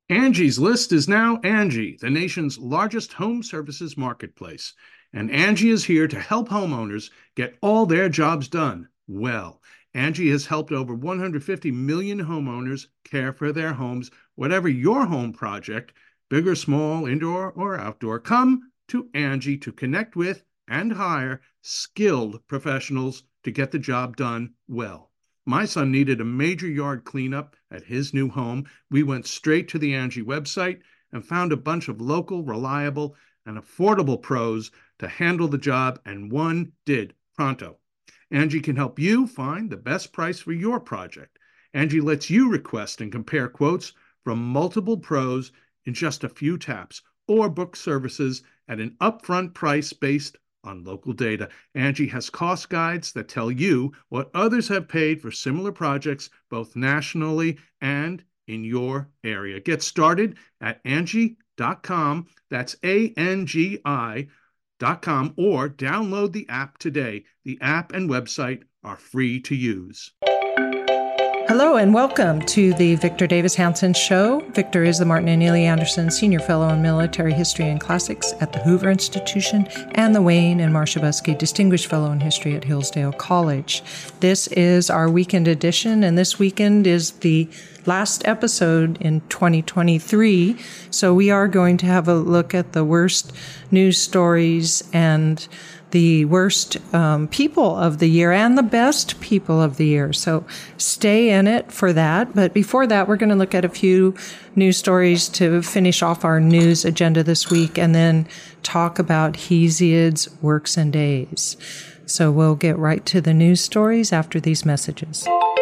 Angie's List is now Angie, the nation's largest home services marketplace. And Angie is here to help homeowners get all their jobs done well. Angie has helped over 150 million homeowners care for their homes. Whatever your home project, big or small, indoor or outdoor, come to Angie to connect with and hire skilled professionals to get the job done well. My son needed a major yard cleanup at his new home. We went straight to the Angie website and found a bunch of local, reliable, and affordable pros to handle the job, and one did pronto. Angie can help you find the best price for your project. Angie lets you request and compare quotes from multiple pros in just a few taps, or book services at an upfront price based on local data. Angie has cost guides that tell you what others have paid for similar projects, both nationally and in your area. Get started at Angie.com. That's ANGI.com, or download the app today. The app and website are free to use. Hello and welcome to the Victor Davis Hanson Show. Victor is the Martin and Neely Anderson Senior Fellow in Military History and Classics at the Hoover Institution and the Wayne and Marcia Buskey Distinguished Fellow in History at Hillsdale College. This is our weekend edition, and this weekend is the last episode in 2023. So we are going to have a look at the worst news stories and the worst people of the year and the best people of the year. So stay in it for that. But before that, we're going to look at a few news stories to finish off our news agenda this week and then talk about Hesiod's works and days. So we'll get right to the news stories after these messages.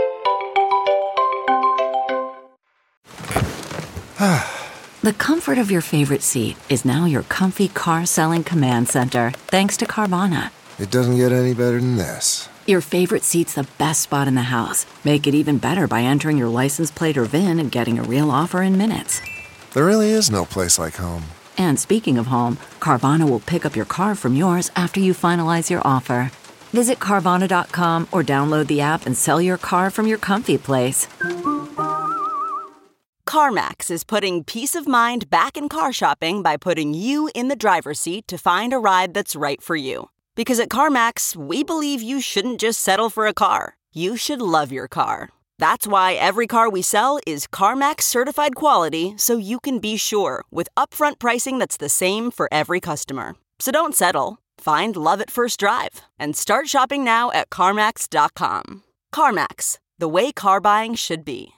The comfort of your favorite seat is now your comfy car selling command center, thanks to Carvana. It doesn't get any better than this. Your favorite seat's the best spot in the house. Make it even better by entering your license plate or VIN and getting a real offer in minutes. There really is no place like home. And speaking of home, Carvana will pick up your car from yours after you finalize your offer. Visit Carvana.com or download the app and sell your car from your comfy place. CarMax is putting peace of mind back in car shopping by putting you in the driver's seat to find a ride that's right for you. Because at CarMax, we believe you shouldn't just settle for a car. You should love your car. That's why every car we sell is CarMax certified quality, so you can be sure with upfront pricing that's the same for every customer. So don't settle. Find love at first drive and start shopping now at CarMax.com. CarMax, the way car buying should be.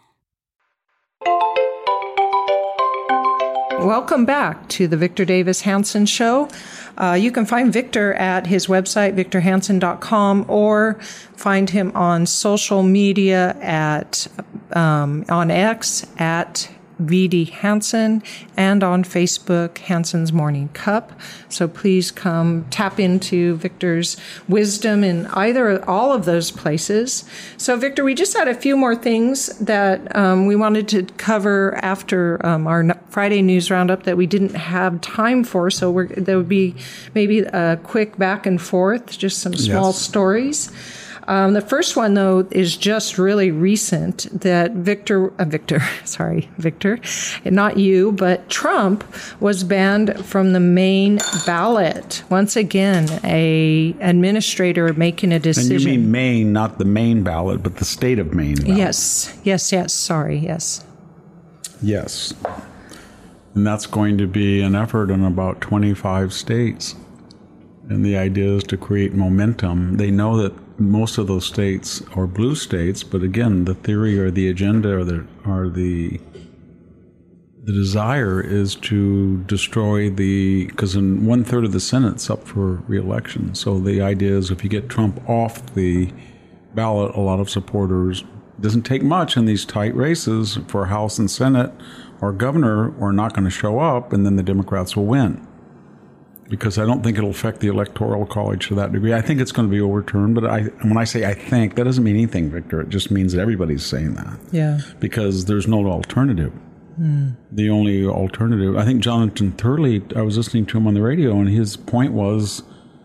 Welcome back to the Victor Davis Hanson Show. You can find Victor at his website, victorhanson.com, or find him on social media at on X at VD Hanson, and on Facebook, Hanson's Morning Cup. So please come tap into Victor's wisdom in either or all of those places. So Victor, we just had a few more things that we wanted to cover after our Friday news roundup that we didn't have time for. So there would be maybe a quick back and forth, just some small stories. The first one, though, is just really recent that Victor, not you, but Trump was banned from the Maine ballot. Once again, a administrator making a decision. And you mean Maine, not the Maine ballot, but the state of Maine ballot. Yes. Sorry, yes. Yes. And that's going to be an effort in about 25 states. And the idea is to create momentum. They know that most of those states are blue states, but again, the theory or the agenda or the desire is to destroy because in 1/3 of the Senate's up for re-election. So the idea is if you get Trump off the ballot, a lot of supporters, it doesn't take much in these tight races for House and Senate or governor, are not going to show up, and then the Democrats will win. Because I don't think it'll affect the Electoral College to that degree. I think it's going to be overturned, but when I say I think, that doesn't mean anything, Victor. It just means that everybody's saying that. Yeah. Because there's no alternative. The only alternative, I think Jonathan Turley, I was listening to him on the radio, and his point was,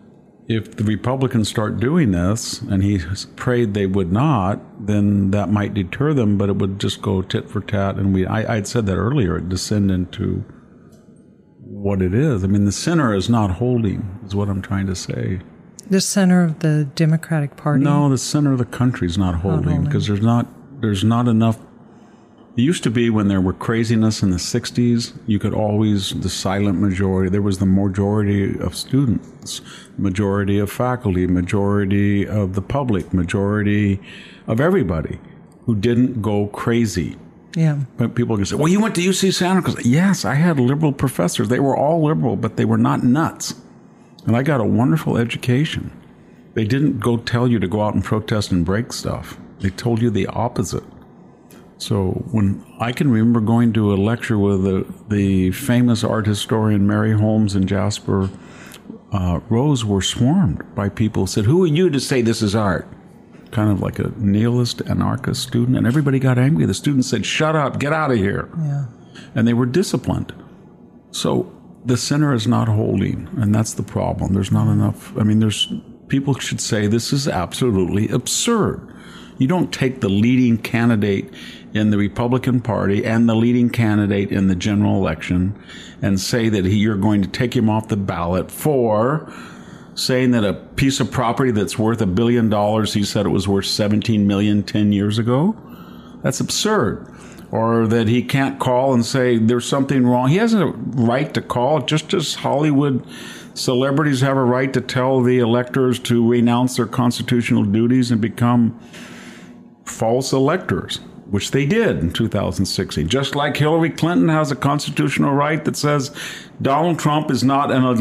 if the Republicans start doing this, and he prayed they would not, then that might deter them, but it would just go tit for tat. And I'd said that earlier, it descend into what it is. I mean, the center is not holding, is what I'm trying to say. The center of the Democratic Party? No, the center of the country is not holding, because there's not enough. It used to be when there were craziness in the 60s, you could always, the silent majority, there was the majority of students, majority of faculty, majority of the public, majority of everybody who didn't go crazy. Yeah. But people can say, well, you went to UC Santa Cruz. Yes, I had liberal professors. They were all liberal, but they were not nuts. And I got a wonderful education. They didn't go tell you to go out and protest and break stuff. They told you the opposite. So when I can remember going to a lecture with the famous art historian Mary Holmes and Jasper Rose were swarmed by people who said, who are you to say this is art? Kind of like a nihilist, anarchist student. And everybody got angry. The students said, shut up, get out of here. Yeah. And they were disciplined. So the center is not holding, and that's the problem. There's not enough. I mean, people should say this is absolutely absurd. You don't take the leading candidate in the Republican Party and the leading candidate in the general election and say that you're going to take him off the ballot for saying that a piece of property that's worth $1 billion, he said it was worth $17 million 10 years ago. That's absurd. Or that he can't call and say there's something wrong. He has a right to call, just as Hollywood celebrities have a right to tell the electors to renounce their constitutional duties and become false electors, which they did in 2016. Just like Hillary Clinton has a constitutional right that says Donald Trump is not a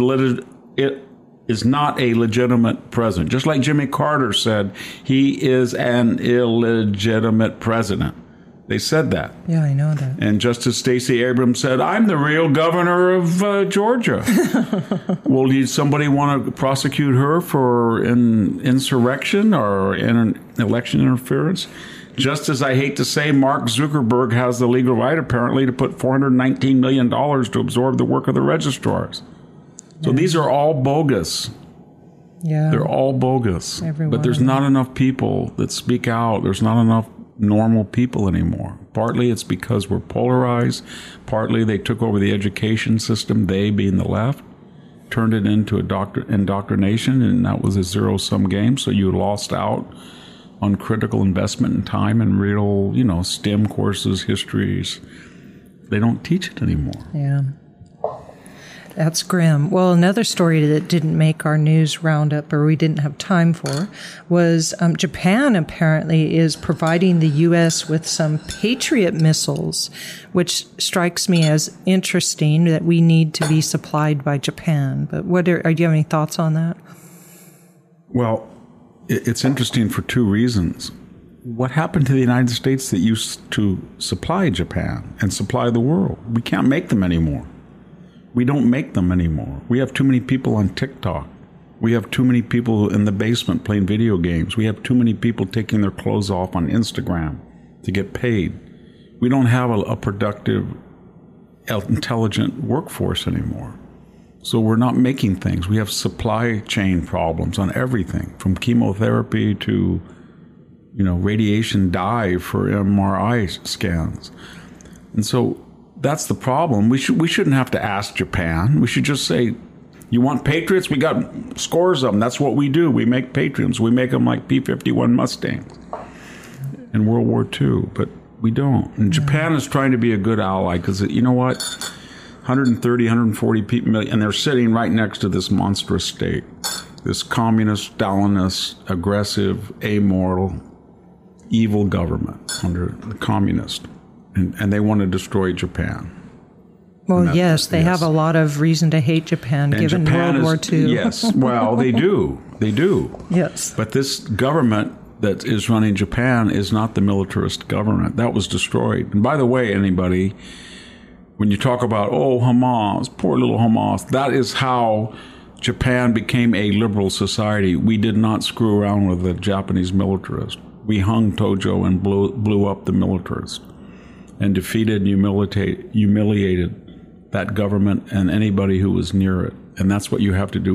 legitimate president. Just like Jimmy Carter said, he is an illegitimate president. They said that. Yeah, I know that. And Justice Stacey Abrams said, I'm the real governor of Georgia. Well, did somebody want to prosecute her for insurrection or election interference? Just as I hate to say, Mark Zuckerberg has the legal right, apparently, to put $419 million to absorb the work of the registrars. So these are all bogus. Yeah. They're all bogus. But there's not enough people that speak out. There's not enough normal people anymore. Partly it's because we're polarized. Partly they took over the education system, they being the left, turned it into indoctrination, and that was a zero-sum game. So you lost out on critical investment in time and real, STEM courses, histories. They don't teach it anymore. Yeah. That's grim. Well, another story that didn't make our news roundup, or we didn't have time for, was Japan apparently is providing the U.S. with some Patriot missiles, which strikes me as interesting that we need to be supplied by Japan. But do you have any thoughts on that? Well, it's interesting for two reasons. What happened to the United States that used to supply Japan and supply the world? We can't make them anymore. We don't make them anymore. We have too many people on TikTok. We have too many people in the basement playing video games. We have too many people taking their clothes off on Instagram to get paid. We don't have a productive, intelligent workforce anymore. So we're not making things. We have supply chain problems on everything, from chemotherapy to, radiation dye for MRI scans. And so that's the problem. We shouldn't have to ask Japan. We should just say, you want Patriots? We got scores of them. That's what we do. We make Patriots. We make them like P-51 Mustangs in World War II, but we don't. And Japan is trying to be a good ally because, you know what? 130, 140 people, and they're sitting right next to this monstrous state, this communist, Stalinist, aggressive, amoral, evil government under the communist. And they want to destroy Japan. Well, yes, they have a lot of reason to hate Japan, given World War II. Yes, well, they do. They do. Yes. But this government that is running Japan is not the militarist government. That was destroyed. And by the way, anybody, when you talk about, Hamas, poor little Hamas, that is how Japan became a liberal society. We did not screw around with the Japanese militarist. We hung Tojo and blew up the militarist, and defeated and humiliated that government and anybody who was near it. And that's what you have to do with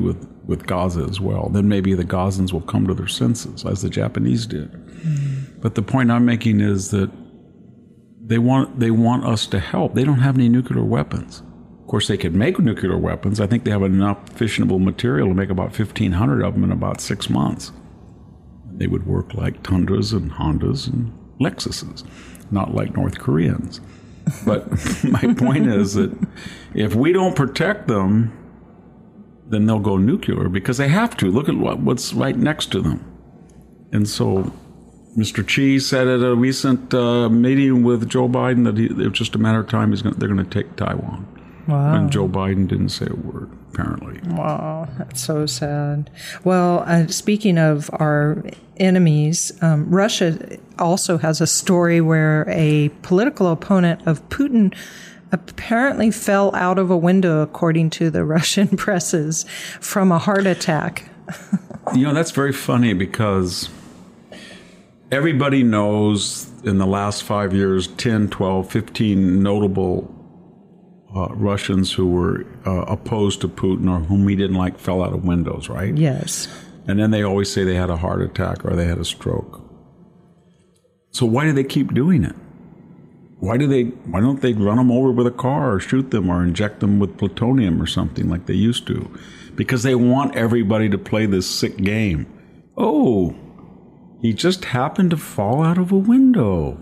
with Gaza as well. Then maybe the Gazans will come to their senses, as the Japanese did. But the point I'm making is that they want us to help. They don't have any nuclear weapons. Of course, they could make nuclear weapons. I think they have enough fissionable material to make about 1,500 of them in about 6 months. They would work like Tundras and Hondas and Lexuses, not like North Koreans. But my point is that if we don't protect them, then they'll go nuclear because they have to. Look at what's right next to them. And so Mr. Xi said at a recent meeting with Joe Biden that it was just a matter of time they're going to take Taiwan. Wow. And Joe Biden didn't say a word, apparently. Wow, that's so sad. Well, speaking of our enemies, Russia also has a story where a political opponent of Putin apparently fell out of a window, according to the Russian presses, from a heart attack. That's very funny because everybody knows in the last 5 years, 10, 12, 15 notable Russians who were opposed to Putin or whom he didn't like fell out of windows, right? Yes. And then they always say they had a heart attack or they had a stroke. So why do they keep doing it? Why don't they run them over with a car or shoot them or inject them with plutonium or something like they used to? Because they want everybody to play this sick game. Oh, he just happened to fall out of a window.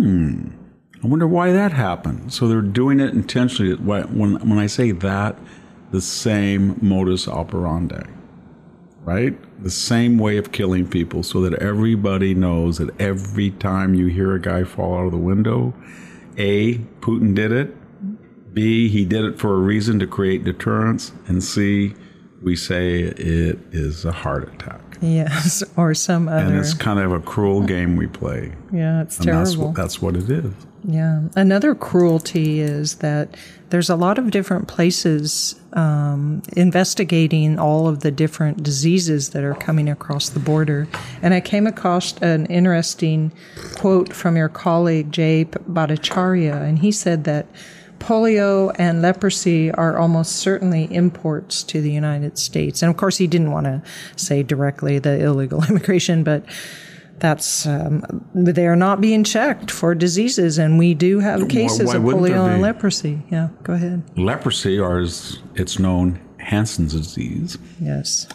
I wonder why that happened. So they're doing it intentionally. When I say that, the same modus operandi, right? The same way of killing people so that everybody knows that every time you hear a guy fall out of the window, A, Putin did it, B, he did it for a reason to create deterrence, and C, we say it is a heart attack. Yes, or some other. And it's kind of a cruel game we play. Yeah, it's terrible. That's what it is. Yeah. Another cruelty is that there's a lot of different places investigating all of the different diseases that are coming across the border. And I came across an interesting quote from your colleague, Jay Bhattacharya, and he said that polio and leprosy are almost certainly imports to the United States. And of course, he didn't want to say directly the illegal immigration, but that's they are not being checked for diseases, and we do have cases of polio and leprosy. Yeah, go ahead. Leprosy, or as it's known, Hansen's disease. Yes.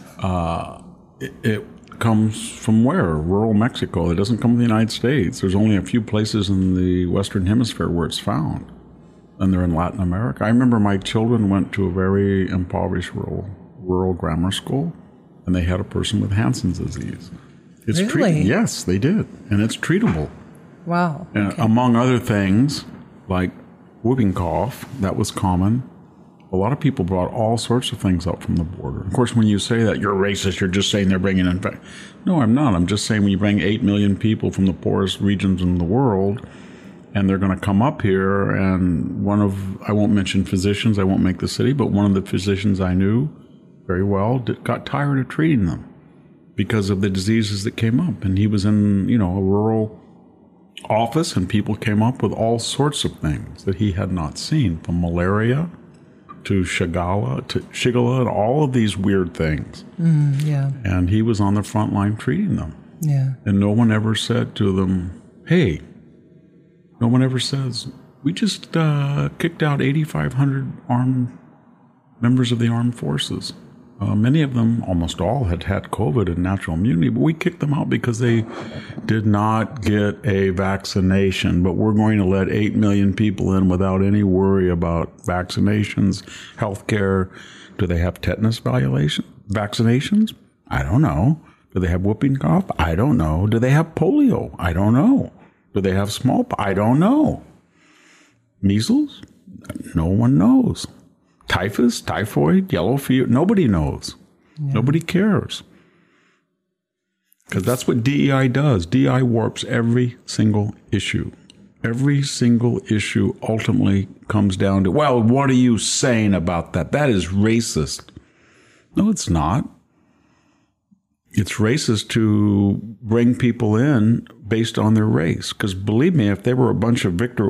It comes from where? Rural Mexico. It doesn't come from the United States. There's only a few places in the Western Hemisphere where it's found, and they're in Latin America. I remember my children went to a very impoverished rural grammar school, and they had a person with Hansen's disease. It's really? Yes, they did. And it's treatable. Wow. Okay. Among other things, like whooping cough, that was common. A lot of people brought all sorts of things up from the border. Of course, when you say that, you're racist, you're just saying they're bringing in... No, I'm not. I'm just saying when you bring 8 million people from the poorest regions in the world, and they're going to come up here, and I won't mention physicians, I won't make the city, but one of the physicians I knew very well got tired of treating them because of the diseases that came up. And he was in, a rural office, and people came up with all sorts of things that he had not seen, from malaria to Shigella, and all of these weird things. Yeah. And he was on the front line treating them. Yeah. And no one ever said to them, hey, no one ever says, we just kicked out 8,500 armed members of the armed forces. Many of them, almost all, had COVID and natural immunity, but we kicked them out because they did not get a vaccination. But we're going to let 8 million people in without any worry about vaccinations, health care. Do they have tetanus vaccinations? I don't know. Do they have whooping cough? I don't know. Do they have polio? I don't know. Do they have smallpox? I don't know. Measles? No one knows. Typhus, typhoid, yellow fever, nobody knows. Yeah. Nobody cares. Because that's what DEI does. DEI warps every single issue. Every single issue ultimately comes down to, well, what are you saying about that? That is racist. No, it's not. It's racist to bring people in based on their race. Because believe me, if they were a bunch of Viktor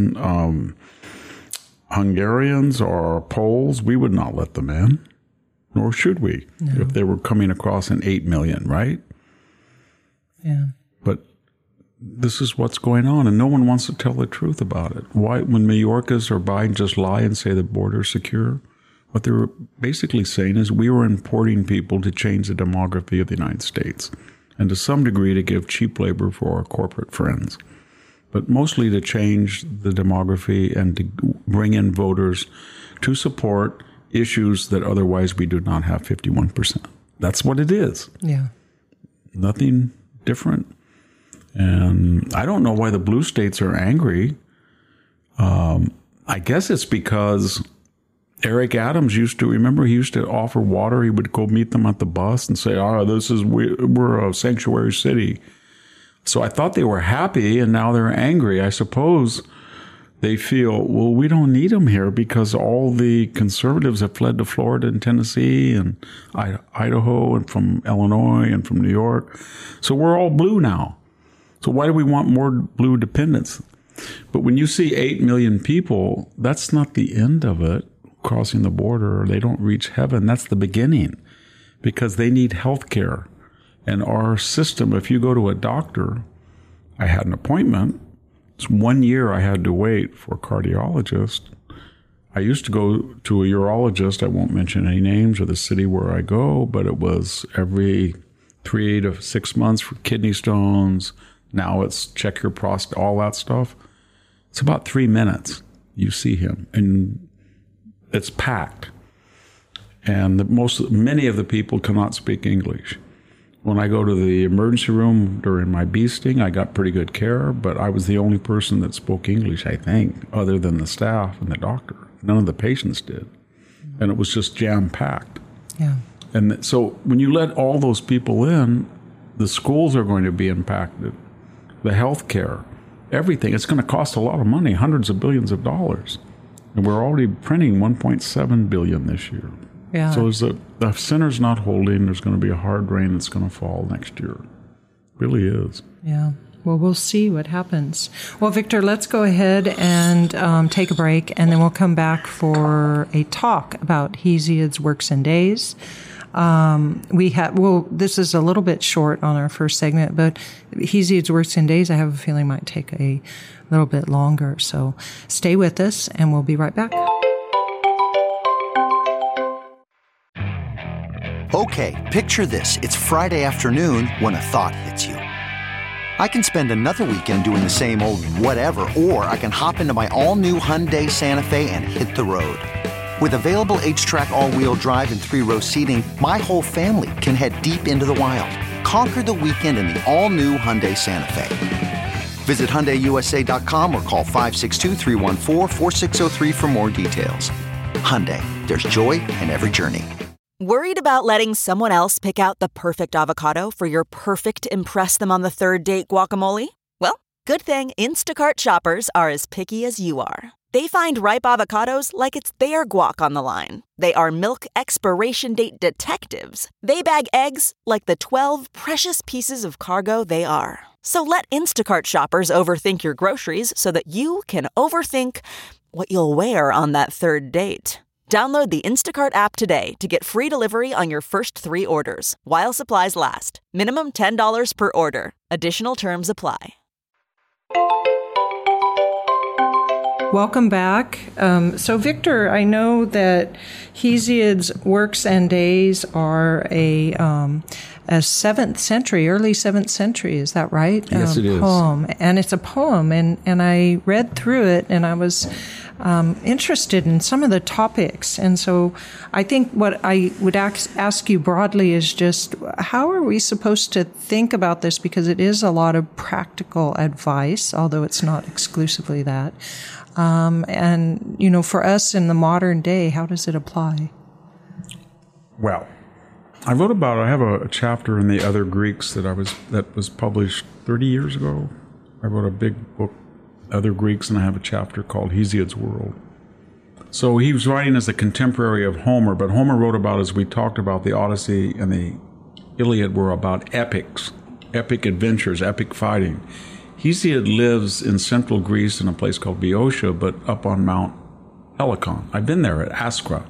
Orban Hungarians or Poles, we would not let them in. nor should we, if they were coming across an 8 million, right? Yeah. But this is what's going on, and no one wants to tell the truth about it. Why, when Mayorkas or Biden just lie and say the border's secure, what they were basically saying is we were importing people to change the demography of the United States, and to some degree to give cheap labor for our corporate friends, but mostly to change the demography and to bring in voters to support issues that otherwise we do not have 51%. That's what it is. Yeah. Nothing different. And I don't know why the blue states are angry. I guess it's because Eric Adams used to offer water. He would go meet them at the bus and say, we're a sanctuary city. So I thought they were happy, and now they're angry. I suppose they feel, well, we don't need them here because all the conservatives have fled to Florida and Tennessee and Idaho and from Illinois and from New York. So we're all blue now. So why do we want more blue dependents? But when you see 8 million people, that's not the end of it, crossing the border, or they don't reach heaven. That's the beginning, because they need health care. And our system, if you go to a doctor, I had an appointment. It's 1 year I had to wait for a cardiologist. I used to go to a urologist. I won't mention any names or the city where I go, but it was every 3 to 6 months for kidney stones. Now it's check your prostate, all that stuff. It's about 3 minutes. You see him, and it's packed. And many of the people cannot speak English. When I go to the emergency room during my bee sting, I got pretty good care, but I was the only person that spoke English, I think, other than the staff and the doctor. None of the patients did. And it was just jam-packed. Yeah. And so when you let all those people in, the schools are going to be impacted. The health care, everything. It's going to cost a lot of money, hundreds of billions of dollars. And we're already printing $1.7 billion this year. Yeah. So the center's not holding. There's going to be a hard rain that's going to fall next year. It really is. Yeah. Well, we'll see what happens. Well, Victor, let's go ahead and take a break, and then we'll come back for a talk about Hesiod's Works and Days. This is a little bit short on our first segment, but Hesiod's Works and Days, I have a feeling, might take a little bit longer. So stay with us, and we'll be right back. Okay, picture this. It's Friday afternoon when a thought hits you. I can spend another weekend doing the same old whatever, or I can hop into my all-new Hyundai Santa Fe and hit the road. With available H-Track all-wheel drive and 3-row seating, my whole family can head deep into the wild. Conquer the weekend in the all-new Hyundai Santa Fe. Visit HyundaiUSA.com or call 562-314-4603 for more details. Hyundai, there's joy in every journey. Worried about letting someone else pick out the perfect avocado for your perfect impress-them-on-the-third-date guacamole? Well, good thing Instacart shoppers are as picky as you are. They find ripe avocados like it's their guac on the line. They are milk expiration date detectives. They bag eggs like the 12 precious pieces of cargo they are. So let Instacart shoppers overthink your groceries so that you can overthink what you'll wear on that third date. Download the Instacart app today to get free delivery on your first 3 orders, while supplies last. Minimum $10 per order. Additional terms apply. Welcome back. So, Victor, I know that Hesiod's Works and Days are a 7th century, early 7th century. Is that right? Yes, it is. Poem, and it's a poem, and I read through it, and I was interested in some of the topics. And so, I think what I would ask you broadly is just how are we supposed to think about this, because it is a lot of practical advice, although it's not exclusively that. And, you know, for us in the modern day, how does it apply? Well, I have a chapter in the Other Greeks that was published 30 years ago. I wrote a big book, Other Greeks, and I have a chapter called Hesiod's World. So he was writing as a contemporary of Homer, but Homer wrote about, as we talked about, the Odyssey and the Iliad were about epics, epic adventures, epic fighting. Hesiod lives in central Greece in a place called Boeotia, but up on Mount Helicon. I've been there at Askra.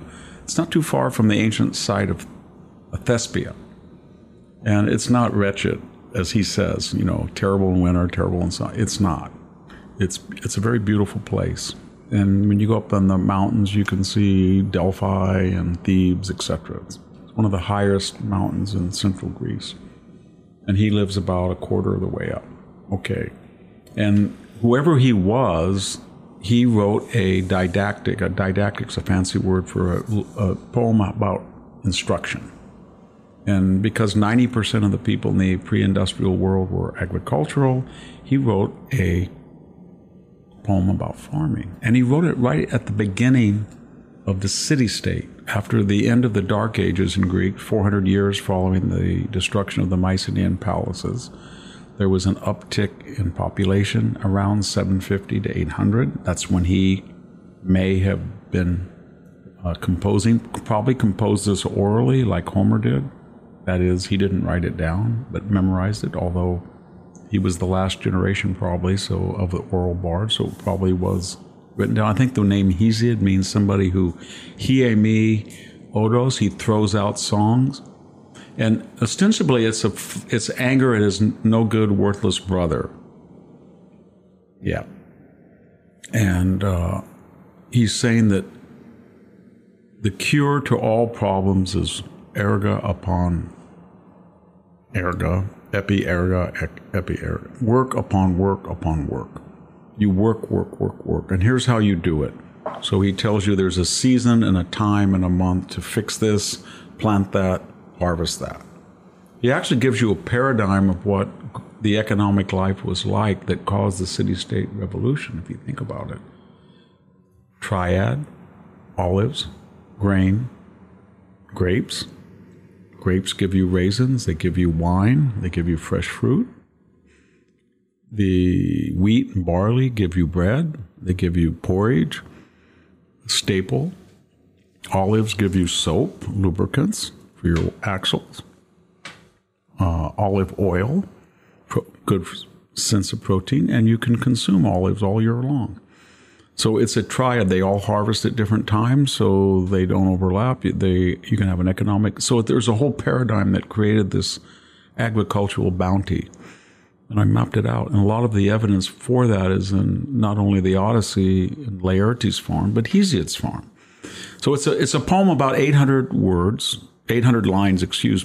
It's not too far from the ancient site of Thespia. And it's not wretched, as he says, terrible in winter, terrible in summer. It's not. It's a very beautiful place. And when you go up on the mountains, you can see Delphi and Thebes, etc. It's one of the highest mountains in central Greece. And he lives about a quarter of the way up. Okay. And whoever he was, he wrote a didactic. A didactic's a fancy word for a poem about instruction. And because 90% of the people in the pre-industrial world were agricultural, he wrote a poem about farming. And he wrote it right at the beginning of the city-state, after the end of the Dark Ages in Greek, 400 years following the destruction of the Mycenaean palaces. There was an uptick in population around 750 to 800. That's when he may have been composing, probably composed this orally like Homer did. That is, he didn't write it down, but memorized it, although he was the last generation probably, so of the oral bard, so it probably was written down. I think the name Hesiod means somebody who, hie me odos, he throws out songs. And ostensibly it's anger at his no good, worthless brother. Yeah. And he's saying that the cure to all problems is erga upon erga, epi erga, epi erga. Work upon work upon work. You work, work, work, work. And here's how you do it. So he tells you there's a season and a time and a month to fix this, plant that, harvest that. He actually gives you a paradigm of what the economic life was like that caused the city-state revolution, if you think about it. Triad, olives, grain, grapes. Grapes give you raisins, they give you wine, they give you fresh fruit. The wheat and barley give you bread, they give you porridge, staple. Olives give you soap, lubricants for your axles. Olive oil, good sense of protein, and you can consume olives all year long. So it's a triad. They all harvest at different times, so they don't overlap. You can have an economic. So there's a whole paradigm that created this agricultural bounty, and I mapped it out. And a lot of the evidence for that is in not only the Odyssey and Laertes' farm, but Hesiod's farm. So it's a poem about 800 lines,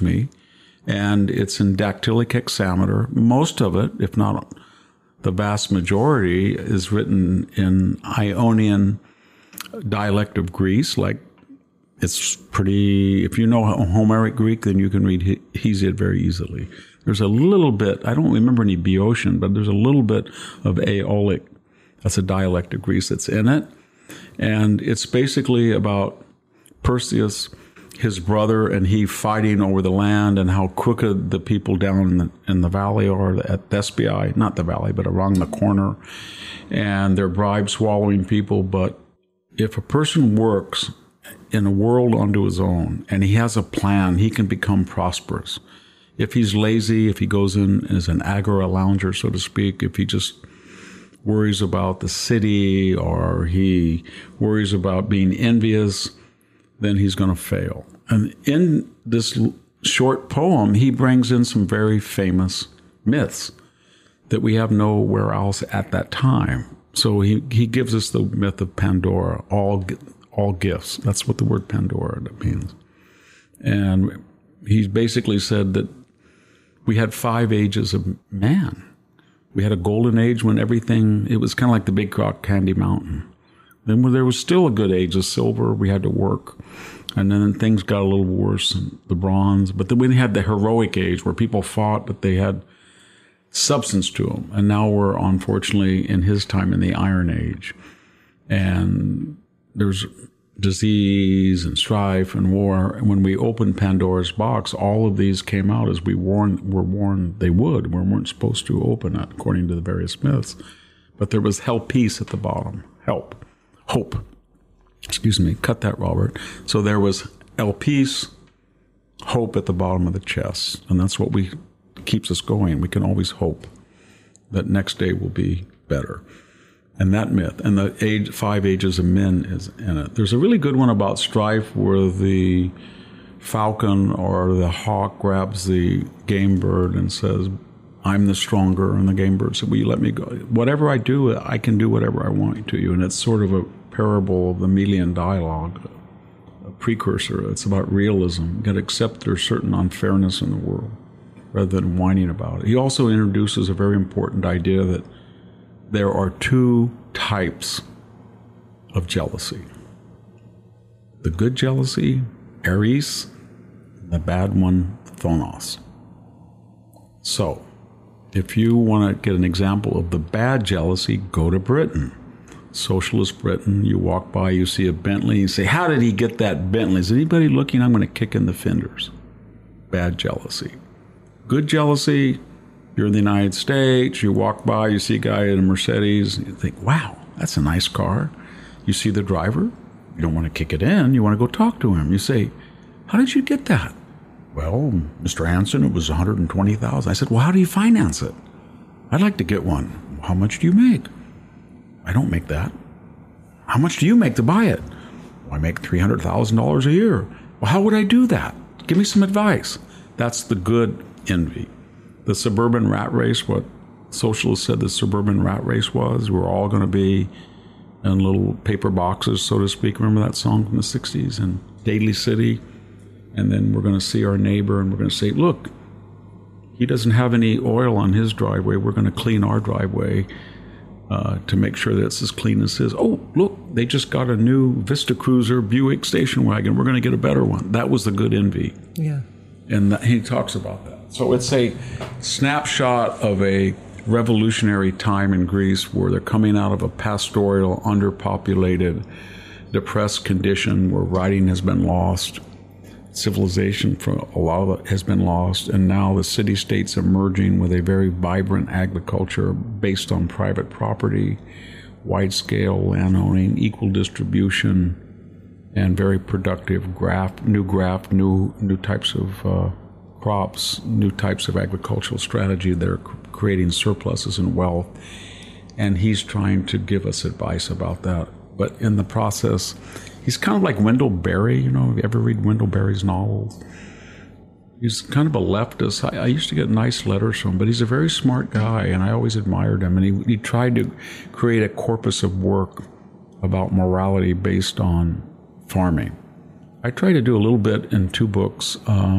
and it's in dactylic hexameter. Most of it, if not the vast majority, is written in Ionian dialect of Greece. Like, it's pretty, if you know Homeric Greek, then you can read Hesiod very easily. There's a little bit, I don't remember any Boeotian, but there's a little bit of Aeolic, that's a dialect of Greece that's in it. And it's basically about Perseus, his brother, and he fighting over the land, and how crooked the people down in the valley are at Thespia, not the valley, but around the corner, and they're bribe-swallowing people. But if a person works in a world unto his own, and he has a plan, he can become prosperous. If he's lazy, if he goes in as an agora lounger, so to speak, if he just worries about the city, or he worries about being envious, then he's going to fail. And in this short poem, he brings in some very famous myths that we have nowhere else at that time. So he gives us the myth of Pandora, all gifts. That's what the word Pandora means. And he basically said that we had 5 ages of man. We had a golden age when everything, it was kind of like the Big Rock Candy Mountain. Then there was still a good age of silver, we had to work. And then things got a little worse, the bronze. But then we had the heroic age where people fought, but they had substance to them. And now we're, unfortunately, in his time, in the Iron Age. And there's disease and strife and war. And when we opened Pandora's box, all of these came out as were warned they would. We weren't supposed to open it, according to the various myths. But there was hell peace at the bottom. Hope. Cut that, Robert. So there was el peace, hope at the bottom of the chest. And that's what keeps us going. We can always hope that next day will be better. And that myth, and the 5 ages of men is in it. There's a really good one about strife where the falcon or the hawk grabs the game bird and says, I'm the stronger, and the game bird said, will you let me go? Whatever I do, I can do whatever I want to you. And it's sort of a parable of the Melian dialogue, a precursor. It's about realism. You got to accept there's certain unfairness in the world rather than whining about it. He also introduces a very important idea that there are 2 types of jealousy. The good jealousy, Eris, and the bad one, Thonos. So, if you want to get an example of the bad jealousy, go to Britain. Socialist Britain, you walk by, you see a Bentley, you say, how did he get that Bentley? Is anybody looking? I'm going to kick in the fenders. Bad jealousy. Good jealousy, you're in the United States, you walk by, you see a guy in a Mercedes, you think, wow, that's a nice car. You see the driver, you don't want to kick it in, you want to go talk to him. You say, how did you get that? Well, Mr. Hanson, it was $120,000. I said, well, how do you finance it? I'd like to get one. How much do you make? I don't make that. How much do you make to buy it? Well, I make $300,000 a year. Well, how would I do that? Give me some advice. That's the good envy. The suburban rat race, what socialists said the suburban rat race was, we're all going to be in little paper boxes, so to speak. Remember that song from the 60s? And Daly City. And then we're going to see our neighbor and we're going to say, look, he doesn't have any oil on his driveway. We're going to clean our driveway to make sure that it's as clean as his. Oh, look, they just got a new Vista Cruiser Buick station wagon. We're going to get a better one. That was the good envy. Yeah. And he talks about that. So it's a snapshot of a revolutionary time in Greece where they're coming out of a pastoral, underpopulated, depressed condition where writing has been lost. Civilization for a lot of it has been lost, and now the city-state's emerging with a very vibrant agriculture based on private property, wide-scale landowning, equal distribution, and very productive new types of crops, new types of agricultural strategy that are creating surpluses and wealth. And he's trying to give us advice about that. But in the process, he's kind of like Wendell Berry. You know, have you ever read Wendell Berry's novels? He's kind of a leftist. I used to get nice letters from him, but he's a very smart guy, and I always admired him. And he tried to create a corpus of work about morality based on farming. I tried to do a little bit in 2 books,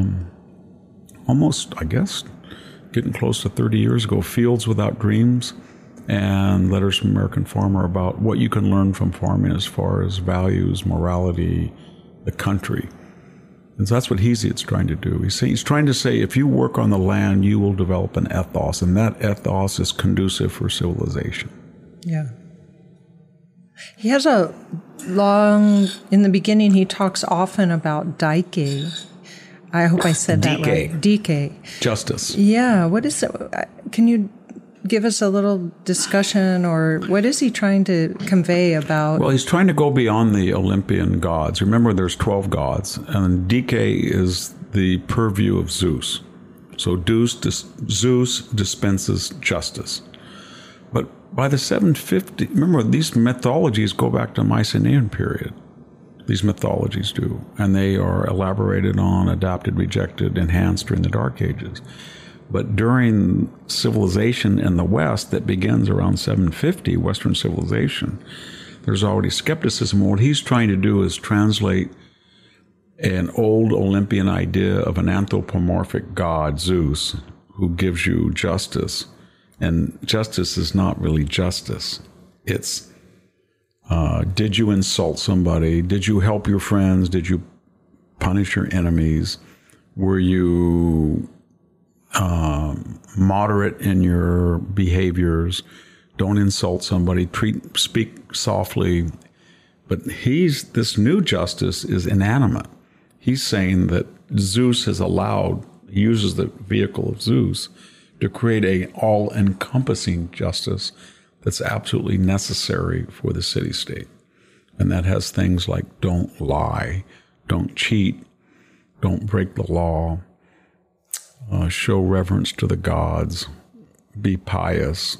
almost, I guess, getting close to 30 years ago, Fields Without Dreams and Letters from an American Farmer, about what you can learn from farming as far as values, morality, the country. And so that's what Hesiod's trying to do. He's trying to say, if you work on the land, you will develop an ethos, and that ethos is conducive for civilization. Yeah. He has a long, in the beginning, he talks often about Dike. I hope I said that right. Dike. Justice. Yeah. What is it? Can you give us a little discussion, or what is he trying to convey about? Well, he's trying to go beyond the Olympian gods. Remember, there's 12 gods, and Dike is the purview of Zeus. So Zeus dispenses justice. But by the 750, remember, these mythologies go back to Mycenaean period. These mythologies do, and they are elaborated on, adapted, rejected, enhanced during the Dark Ages. But during civilization in the West that begins around 750, Western civilization, there's already skepticism. What he's trying to do is translate an old Olympian idea of an anthropomorphic god, Zeus, who gives you justice. And justice is not really justice. It's, did you insult somebody? Did you help your friends? Did you punish your enemies? Were you moderate in your behaviors? Don't insult somebody. Speak softly. But this new justice is inanimate. He's saying that Zeus has he uses the vehicle of Zeus to create an all-encompassing justice that's absolutely necessary for the city-state. And that has things like don't lie, don't cheat, don't break the law, show reverence to the gods, be pious,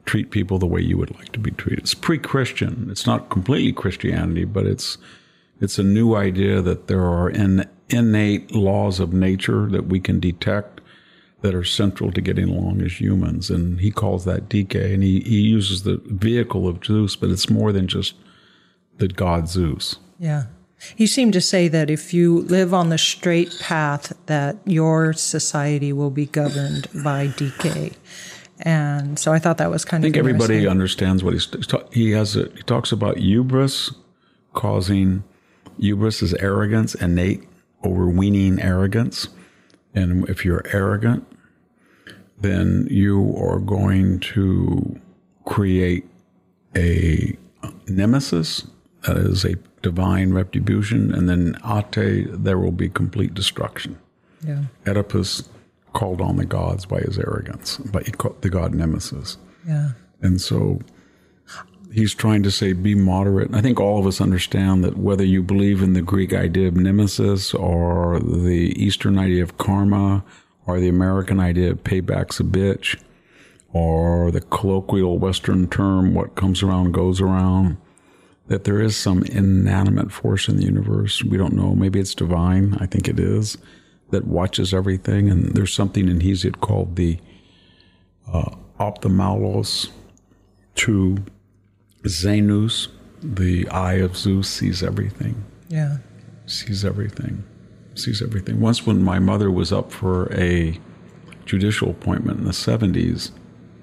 treat people the way you would like to be treated. It's pre-Christian. It's not completely Christianity, but it's a new idea that there are innate laws of nature that we can detect that are central to getting along as humans. And he calls that DK, and he uses the vehicle of Zeus, but it's more than just the god Zeus. Yeah. He seemed to say that if you live on the straight path, that your society will be governed by DK. And so I thought that was kind of interesting. I think everybody understands what he talks about hubris causing. Hubris is arrogance, innate, overweening arrogance. And if you're arrogant, then you are going to create a nemesis, that is a divine retribution, and then there will be complete destruction. Yeah. Oedipus called on the gods by his arrogance, but he called the god Nemesis. Yeah. And so he's trying to say, be moderate. And I think all of us understand that whether you believe in the Greek idea of nemesis or the Eastern idea of karma or the American idea of payback's a bitch or the colloquial Western term, what comes around goes around, that there is some inanimate force in the universe. We don't know. Maybe it's divine. I think it is, that watches everything. And there's something in Hesiod called the ophthalmos to Xenus, the eye of Zeus, sees everything. Yeah. Sees everything. Sees everything. Once when my mother was up for a judicial appointment in the 70s,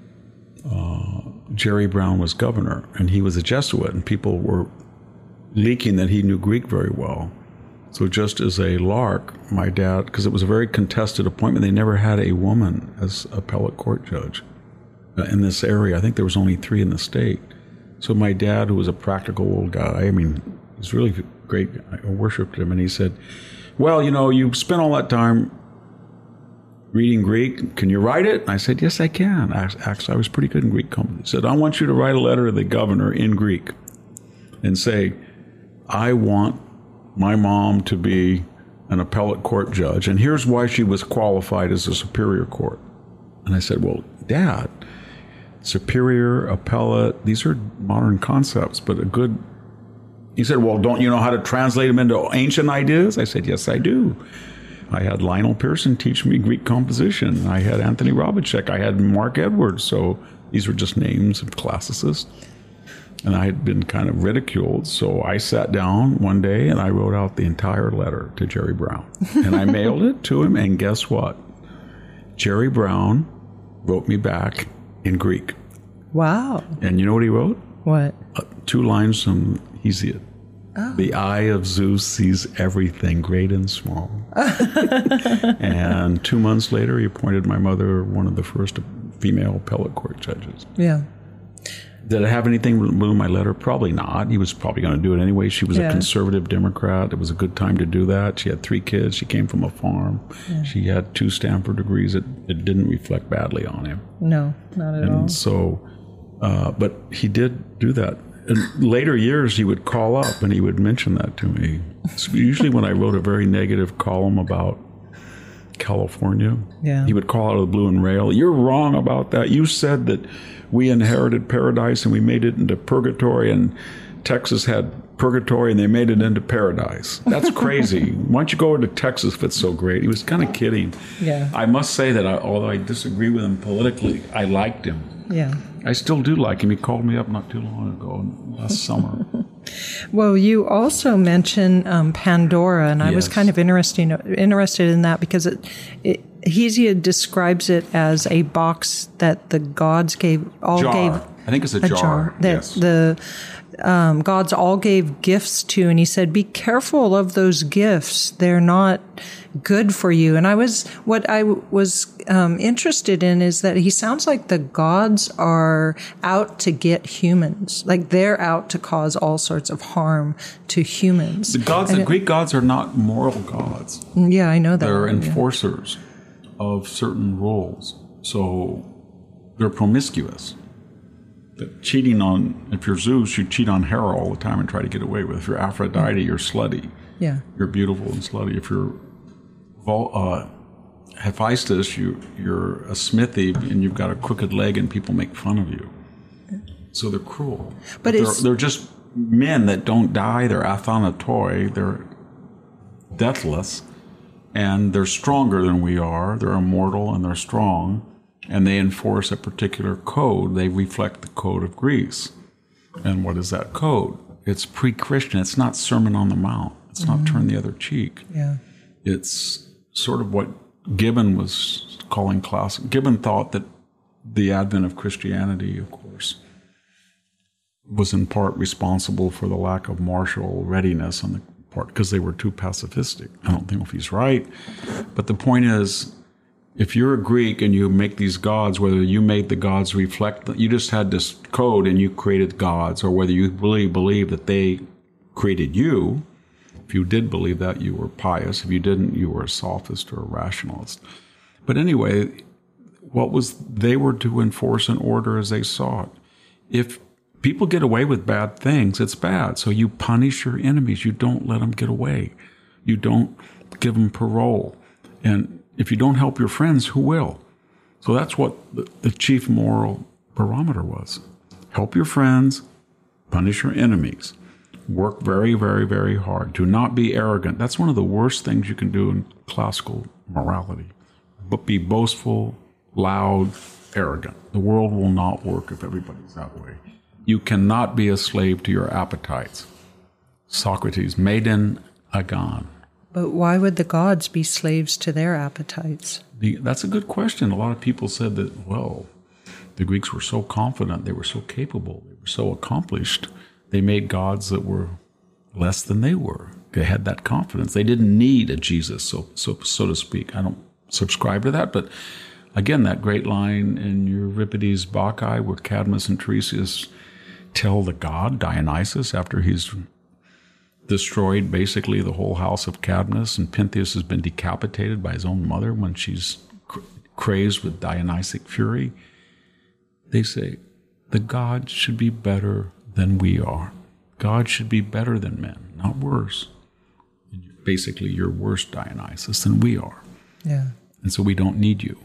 Jerry Brown was governor, and he was a Jesuit, and people were leaking that he knew Greek very well. So just as a lark, my dad, because it was a very contested appointment, they never had a woman as appellate court judge in this area. I think there was only 3 in the state. So my dad, who was a practical old guy, I mean, he was really great. I worshipped him, and he said, well, you spent all that time reading Greek. Can you write it? And I said, yes, I can. Actually, I was pretty good in Greek. He said, I want you to write a letter to the governor in Greek and say, I want my mom to be an appellate court judge, and here's why she was qualified as a superior court. And I said, well, Dad, superior, appellate, these are modern concepts, but he said, well, don't you know how to translate them into ancient ideas? I said, yes, I do. I had Lionel Pearson teach me Greek composition. I had Anthony Robotchek. I had Mark Edwards. So these were just names of classicists. And I had been kind of ridiculed. So I sat down one day and I wrote out the entire letter to Jerry Brown. And I mailed it to him. And guess what? Jerry Brown wrote me back in Greek. Wow. And you know what he wrote? What? 2 lines from Hesiod. Oh. The eye of Zeus sees everything, great and small. And 2 months later, he appointed my mother one of the first female appellate court judges. Yeah. Did it have anything to do with my letter? Probably not. He was probably going to do it anyway. She was a conservative Democrat. It was a good time to do that. She had 3 kids. She came from a farm. Yeah. She had 2 Stanford degrees. It didn't reflect badly on him. No, not at all. And so, but he did do that. In later years, he would call up and he would mention that to me. So usually when I wrote a very negative column about California, he would call out of the blue and rail, you're wrong about that. You said that we inherited paradise and we made it into purgatory, and Texas had purgatory and they made it into paradise. That's crazy. Why don't you go over to Texas if it's so great? He was kind of kidding. Yeah. I must say that although I disagree with him politically, I liked him. Yeah. I still do like him. He called me up not too long ago, last summer. Well, you also mentioned Pandora, and I was kind of interested in that because Hesiod describes it as a box that the gods gave. I think it's a jar. That the gods all gave gifts to, and he said, "Be careful of those gifts; they're not good for you." And what I was interested in is that he sounds like the gods are out to get humans, like they're out to cause all sorts of harm to humans. The Greek gods are not moral gods. Yeah, I know that. They're enforcers of certain rules, so they're promiscuous. Cheating on, if you're Zeus, you cheat on Hera all the time and try to get away with it. If you're Aphrodite, you're slutty. Yeah. You're beautiful and slutty. If you're Hephaestus, you're a smithy and you've got a crooked leg and people make fun of you. So they're cruel. But they're just men that don't die. They're athanatoi. They're deathless. And they're stronger than we are. They're immortal and they're strong. And they enforce a particular code. They reflect the code of Greece. And what is that code? It's pre-Christian. It's not Sermon on the Mount. It's not turn the other cheek. Yeah. It's sort of what Gibbon was calling classic. Gibbon thought that the advent of Christianity, of course, was in part responsible for the lack of martial readiness on the part, because they were too pacifistic. I don't think if he's right. But the point is, if you're a Greek and you make these gods, whether you made the gods reflect, you just had this code and you created gods, or whether you really believe that they created you. If you did believe that, you were pious. If you didn't, you were a sophist or a rationalist. But anyway, they were to enforce an order as they saw it. If people get away with bad things, it's bad. So you punish your enemies. You don't let them get away. You don't give them parole. And if you don't help your friends, who will? So that's what the chief moral barometer was. Help your friends, punish your enemies. Work very, very, very hard. Do not be arrogant. That's one of the worst things you can do in classical morality. But be boastful, loud, arrogant. The world will not work if everybody's that way. You cannot be a slave to your appetites. Socrates, Maiden Agon. But why would the gods be slaves to their appetites? That's a good question. A lot of people said that, well, the Greeks were so confident, they were so capable, they were so accomplished, they made gods that were less than they were. They had that confidence. They didn't need a Jesus, so to speak. I don't subscribe to that, but again, that great line in Euripides' Bacchae where Cadmus and Tiresias tell the god Dionysus, after he's destroyed basically the whole house of Cadmus, and Pentheus has been decapitated by his own mother when she's crazed with Dionysic fury. They say, the gods should be better than we are. God should be better than men, not worse. Basically, you're worse, Dionysus, than we are. Yeah. And so we don't need you.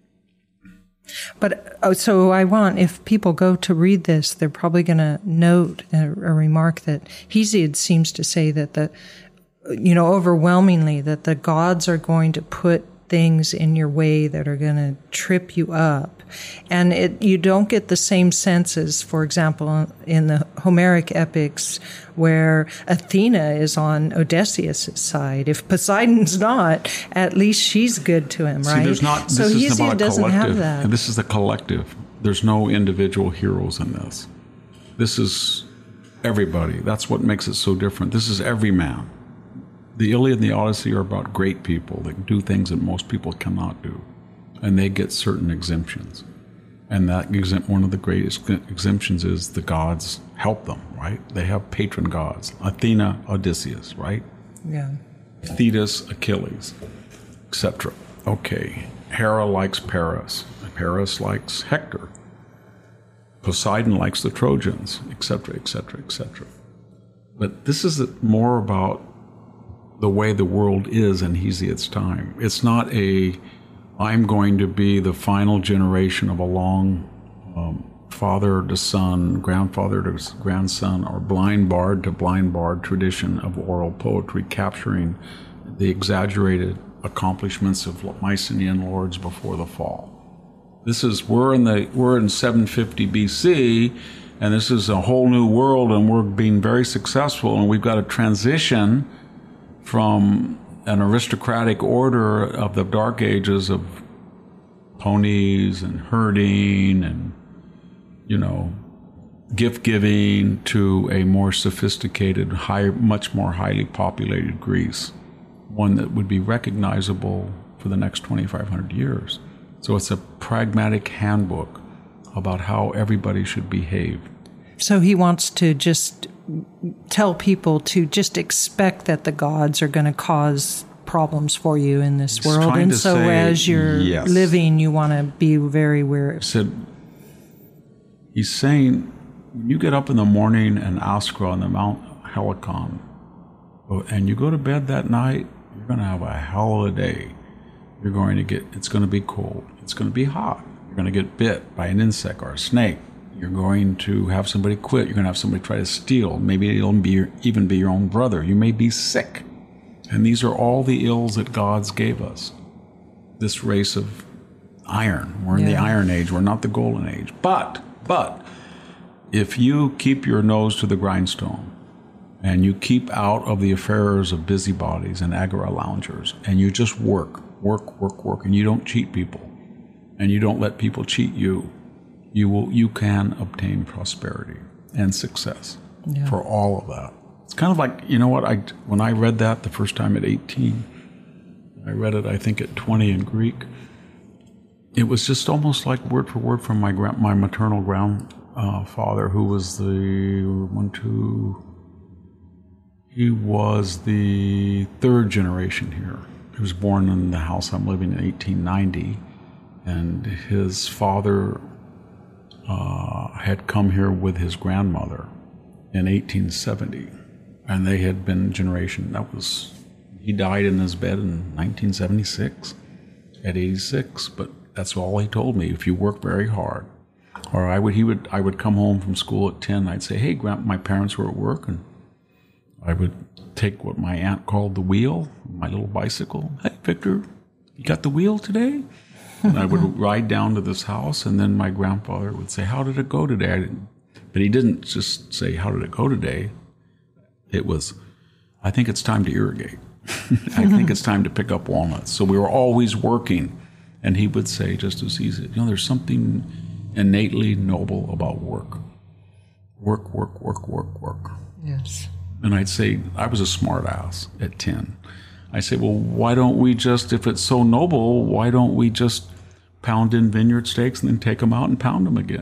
But so if people go to read this, they're probably going to note a remark that Hesiod seems to say that overwhelmingly that the gods are going to put things in your way that are going to trip you up. And you don't get the same sense as, for example, in the Homeric epics where Athena is on Odysseus' side. If Poseidon's not, at least she's good to him, right? So Hesiod doesn't have that. And this is the collective. There's no individual heroes in this. This is everybody. That's what makes it so different. This is every man. The Iliad and the Odyssey are about great people that do things that most people cannot do. And they get certain exemptions. And one of the greatest exemptions is the gods help them, right? They have patron gods. Athena, Odysseus, right? Yeah. Thetis, Achilles, etc. Okay. Hera likes Paris. Paris likes Hector. Poseidon likes the Trojans, etc., etc., etc. But this is more about the way the world is in Hesiod's time. It's not I'm going to be the final generation of a long father to son, grandfather to grandson, or blind bard to blind bard tradition of oral poetry, capturing the exaggerated accomplishments of Mycenaean lords before the fall. We're in 750 BC, and this is a whole new world, and we're being very successful, and we've got to transition from an aristocratic order of the Dark Ages of ponies and herding and, gift-giving to a more sophisticated, much more highly populated Greece, one that would be recognizable for the next 2,500 years. So it's a pragmatic handbook about how everybody should behave. So he wants to just tell people to just expect that the gods are going to cause problems for you in this world. And so as you're living, you want to be very aware. He's saying, when you get up in the morning and Askra on the Mount Helicon, and you go to bed that night, you're going to have a hell of a day. It's going to be cold. It's going to be hot. You're going to get bit by an insect or a snake. You're going to have somebody quit. You're going to have somebody try to steal. Maybe it'll even be your own brother. You may be sick. And these are all the ills that God's gave us. This race of iron. We're in the Iron Age. We're not the Golden Age. But if you keep your nose to the grindstone and you keep out of the affairs of busybodies and agora loungers, and you just work, and you don't cheat people, and you don't let people cheat you, you can obtain prosperity and success for all of that. It's kind of like, you know what, when I read that the first time at 18, I read it, I think, at 20 in Greek. It was just almost like word for word from my maternal grandfather, who was he was the third generation here. He was born in the house I'm living in 1890, and his father had come here with his grandmother in 1870, and they had been generation. He died in his bed in 1976 at 86, but that's all he told me. If you work very hard, or I would come home from school at 10. I'd say, "Hey, my parents were at work," and I would take what my aunt called the wheel, my little bicycle. "Hey, Victor, you got the wheel today?" And I would ride down to this house, and then my grandfather would say, "How did it go today?" But he didn't just say, "How did it go today?" It was, "I think it's time to irrigate. I think it's time to pick up walnuts." So we were always working. And he would say, just as easy, there's something innately noble about work. Work. Yes. And I'd say, I was a smart ass at 10. I say, well, why don't we just, if it's so noble, why don't we just pound in vineyard steaks and then take them out and pound them again?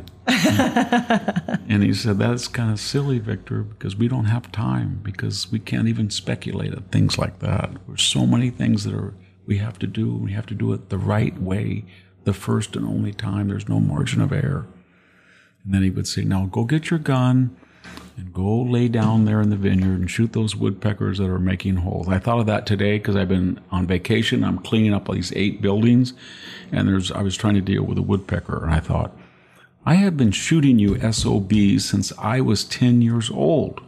And he said, that's kind of silly, Victor, because we don't have time, because we can't even speculate at things like that. There's so many things that we have to do. We have to do it the right way, the first and only time. There's no margin of error. And then he would say, now go get your gun and go lay down there in the vineyard and shoot those woodpeckers that are making holes. I thought of that today because I've been on vacation. I'm cleaning up all these 8 buildings, and I was trying to deal with a woodpecker. And I thought, I have been shooting you SOBs since I was 10 years old.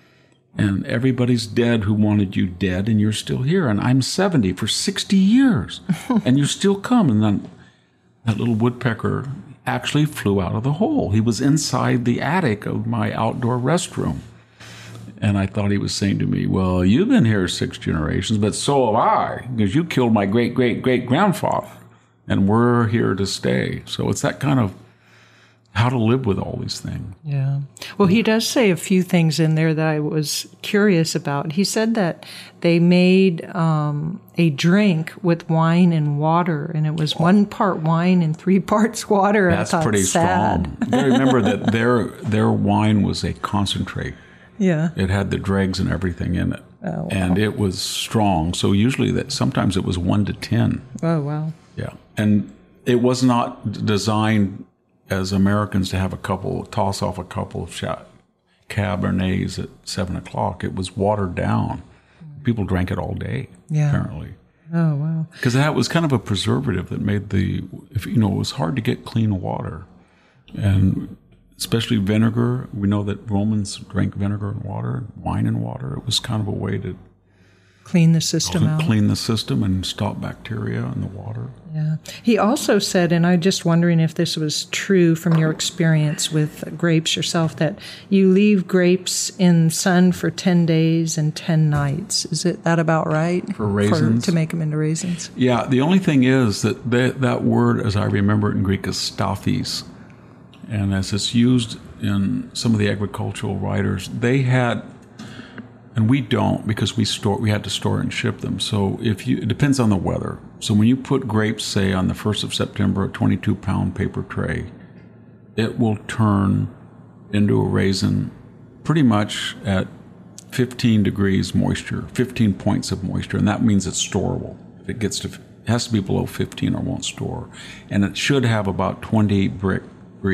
And everybody's dead who wanted you dead, and you're still here. And I'm 70 for 60 years, and you still come. And then that little woodpecker actually flew out of the hole. He was inside the attic of my outdoor restroom. And I thought he was saying to me, well, you've been here 6 generations, but so have I, because you killed my great-great-great-grandfather, and we're here to stay. So it's that kind of how to live with all these things. Yeah. Well, he does say a few things in there that I was curious about. He said that they made a drink with wine and water, and it was 1 part wine and 3 parts water. That's pretty strong. I remember that their wine was a concentrate. Yeah. It had the dregs and everything in it. Oh, wow. And it was strong. So usually sometimes it was 1 to 10. Oh, wow. Yeah. And it was not designed as Americans to have toss off a couple of Cabernets at 7 o'clock. It was watered down. People drank it all day, apparently. Oh, wow. Because that was kind of a preservative that made it was hard to get clean water. And especially vinegar. We know that Romans drank vinegar and water, wine and water. It was kind of a way to clean the system out. Clean the system and stop bacteria in the water. Yeah. He also said, and I'm just wondering if this was true from your experience with grapes yourself, that you leave grapes in sun for 10 days and 10 nights. Is that about right? For raisins? To make them into raisins? Yeah. The only thing is that word, as I remember it in Greek, is staphis. And as it's used in some of the agricultural writers, they had... And we don't, because we had to store and ship them. So it depends on the weather. So when you put grapes, say, on the 1st of September, a 22-pound paper tray, it will turn into a raisin pretty much at 15 degrees moisture, 15 points of moisture, and that means it's storable. If it has to be below 15 or won't store. And it should have about 20 Brix,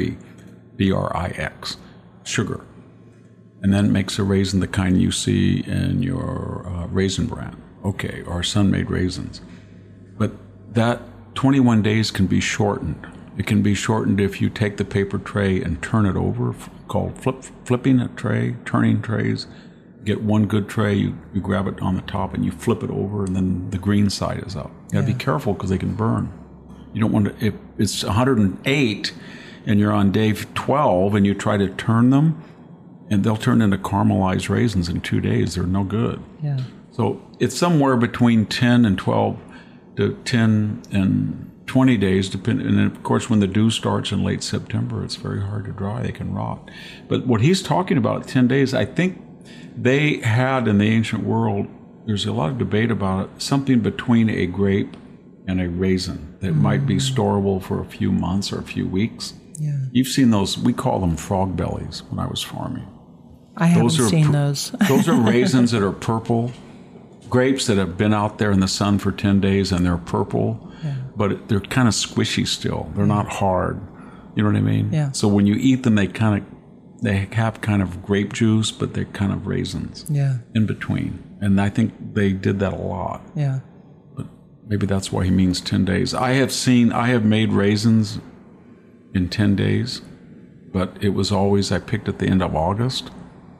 B-R-I-X, sugar. And then it makes a raisin the kind you see in your Raisin Bran, or sun-made raisins. But that 21 days can be shortened It can be shortened if you take the paper tray and turn it over, called flipping a tray, turning trays. Get one good tray, you grab it on the top and you flip it over, and then the green side is up. You gotta be careful because they can burn. You don't want to, if it's 108 and you're on day 12 and you try to turn them, and they'll turn into caramelized raisins in 2 days. They're no good. Yeah. So it's somewhere between 10 and 12 to 10 and 20 days, depending. And of course, when the dew starts in late September, it's very hard to dry. They can rot. But what he's talking about, 10 days, I think they had in the ancient world, there's a lot of debate about it, something between a grape and a raisin that might be storable for a few months or a few weeks. Yeah. You've seen those, we call them frog bellies when I was farming. I haven't seen those. Those are raisins that are purple, grapes that have been out there in the sun for 10 days and they're purple, but they're kind of squishy still. They're not hard. You know what I mean? Yeah. So when you eat them, they have kind of grape juice, but they're kind of raisins in between. And I think they did that a lot. Yeah. But maybe that's why he means 10 days. I have made raisins in 10 days, but it was always, I picked at the end of August,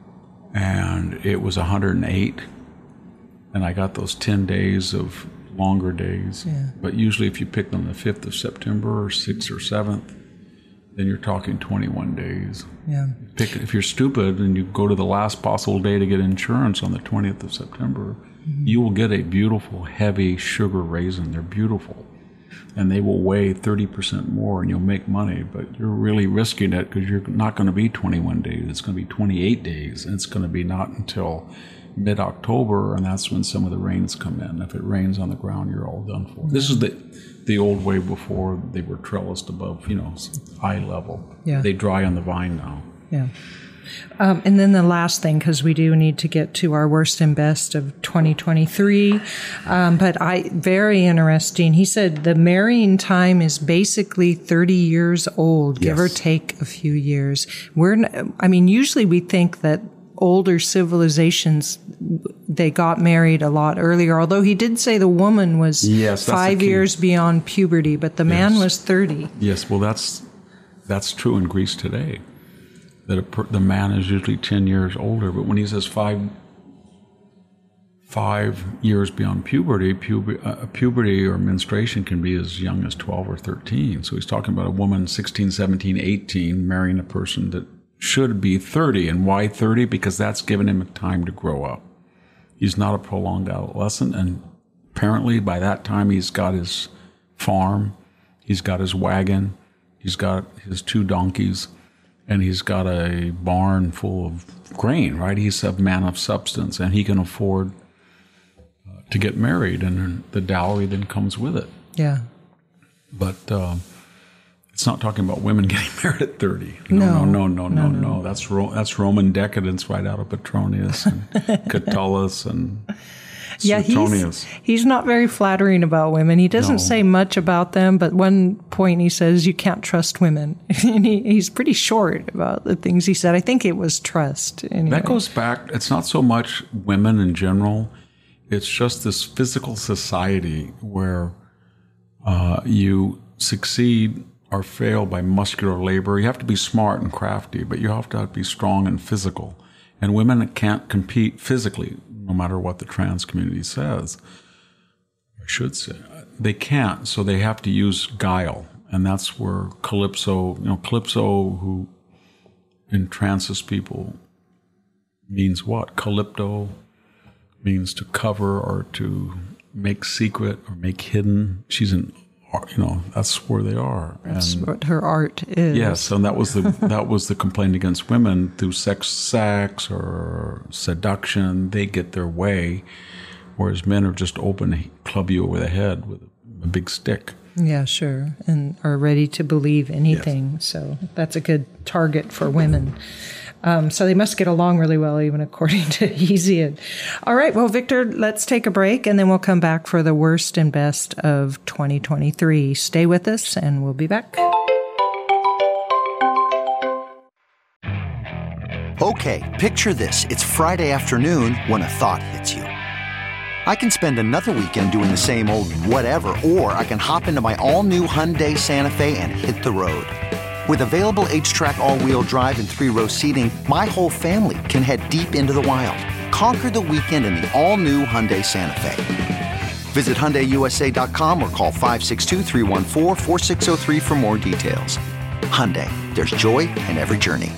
and it was 108, and I got those 10 days of longer days. Yeah. But usually if you pick them the 5th of September or 6th or 7th, then you're talking 21 days. Yeah. If you're stupid and you go to the last possible day to get insurance on the 20th of September, you will get a beautiful, heavy sugar raisin. They're beautiful. And they will weigh 30% more, and you'll make money, but you're really risking it because you're not going to be 21 days. It's going to be 28 days, and it's going to be not until mid-October, and that's when some of the rains come in. If it rains on the ground, you're all done for. This is the old way before they were trellised above, eye level. Yeah. They dry on the vine now. Yeah. And then the last thing, because we do need to get to our worst and best of 2023, but very interesting. He said the marrying time is basically 30 years old, give or take a few years. Usually we think that older civilizations, they got married a lot earlier, although he did say the woman was 5 years beyond puberty, but the man was 30. Yes, well, that's true in Greece today. That the man is usually 10 years older, but when he says 5 years beyond puberty, puberty or menstruation can be as young as 12 or 13. So he's talking about a woman 16, 17, 18 marrying a person that should be 30. And why 30? Because that's given him time to grow up. He's not a prolonged adolescent, and apparently by that time he's got his farm, he's got his wagon, he's got his 2 donkeys, and he's got a barn full of grain, right? He's a man of substance, and he can afford to get married, and the dowry then comes with it. Yeah. But it's not talking about women getting married at 30. No. That's Roman decadence right out of Petronius and Catullus and Suetonius. He's not very flattering about women. He doesn't say much about them, but one point he says you can't trust women. And he's pretty short about the things he said. I think it was trust. Anyway. That goes back, it's not so much women in general. It's just this physical society where you succeed or fail by muscular labor. You have to be smart and crafty, but you have to be strong and physical. And women can't compete physically, no matter what the trans community says. I should say. They can't, so they have to use guile. And that's where Calypso, who entrances people means what? Calypto means to cover or to make secret or make hidden. She's an that's where they are. That's what her art is. Yes, and that was the complaint against women through sex or seduction. They get their way, whereas men are just open to club you over the head with a big stick. Yeah, sure, and are ready to believe anything. Yes. So that's a good target for women. So they must get along really well, even according to Hesiod. All right, well, Victor, let's take a break, and then we'll come back for the worst and best of 2023. Stay with us, and we'll be back. Okay, picture this. It's Friday afternoon when a thought hits you. I can spend another weekend doing the same old whatever, or I can hop into my all-new Hyundai Santa Fe and hit the road. With available H-Track all-wheel drive and 3-row seating, my whole family can head deep into the wild. Conquer the weekend in the all-new Hyundai Santa Fe. Visit HyundaiUSA.com or call 562-314-4603 for more details. Hyundai, there's joy in every journey.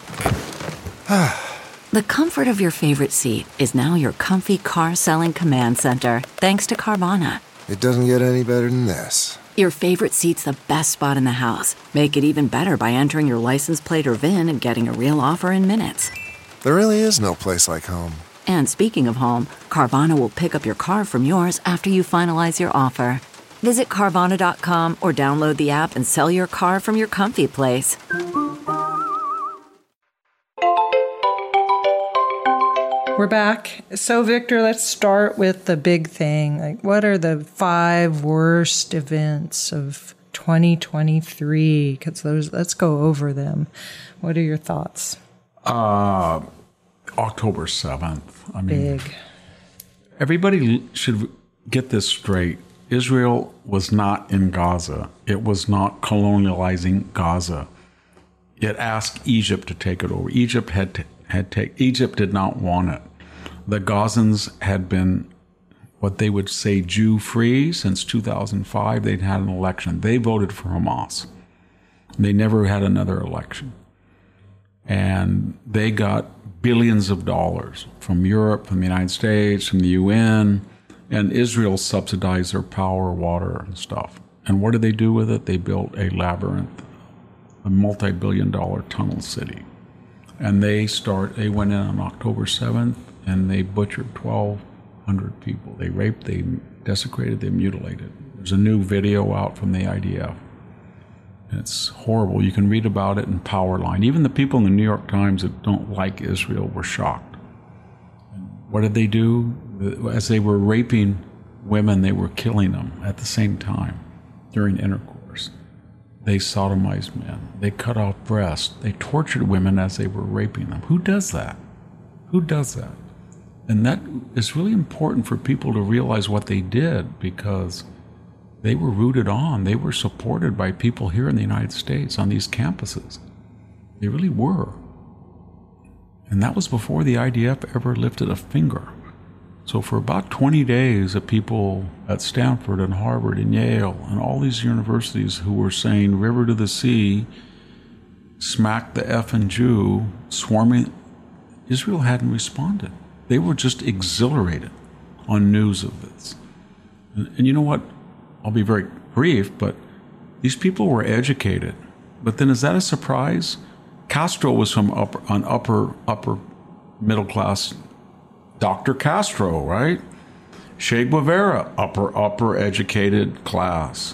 The comfort of your favorite seat is now your comfy car selling command center, thanks to Carvana. It doesn't get any better than this. Your favorite seat's the best spot in the house. Make it even better by entering your license plate or VIN and getting a real offer in minutes. There really is no place like home. And speaking of home, Carvana will pick up your car from yours after you finalize your offer. Visit Carvana.com or download the app and sell your car from your comfy place. We're back. So, Victor, let's start with the big thing. Like, what are the 5 worst events of 2023? Because let's go over them. What are your thoughts? October 7th. I mean, Big. Everybody should get this straight. Israel was not in Gaza. It was not colonializing Gaza. It asked Egypt to take it over. Egypt Egypt did not want it. The Gazans had been what they would say Jew-free since 2005. They'd had an election. They voted for Hamas. They never had another election. And they got billions of dollars from Europe, from the United States, from the UN, and Israel subsidized their power, water, and stuff. And what did they do with it? They built a labyrinth, a multi-billion-dollar tunnel city. And they went in on October 7th, and they butchered 1,200 people. They raped, they desecrated, they mutilated. There's a new video out from the IDF. And it's horrible. You can read about it in Powerline. Even the people in the New York Times that don't like Israel were shocked. And what did they do? As they were raping women, they were killing them at the same time during intercourse. They sodomized men. They cut off breasts. They tortured women as they were raping them. Who does that? Who does that? And that is really important for people to realize what they did, because they were rooted on. They were supported by people here in the United States on these campuses. They really were. And that was before the IDF ever lifted a finger. So for about 20 days, the people at Stanford and Harvard and Yale and all these universities who were saying river to the sea, smack the effing Jew, swarming, Israel hadn't responded. They were just exhilarated on news of this. And you know what? I'll be very brief, but these people were educated. But then is that a surprise? Castro was from upper middle class. Dr. Castro, right? Che Guevara, upper educated class.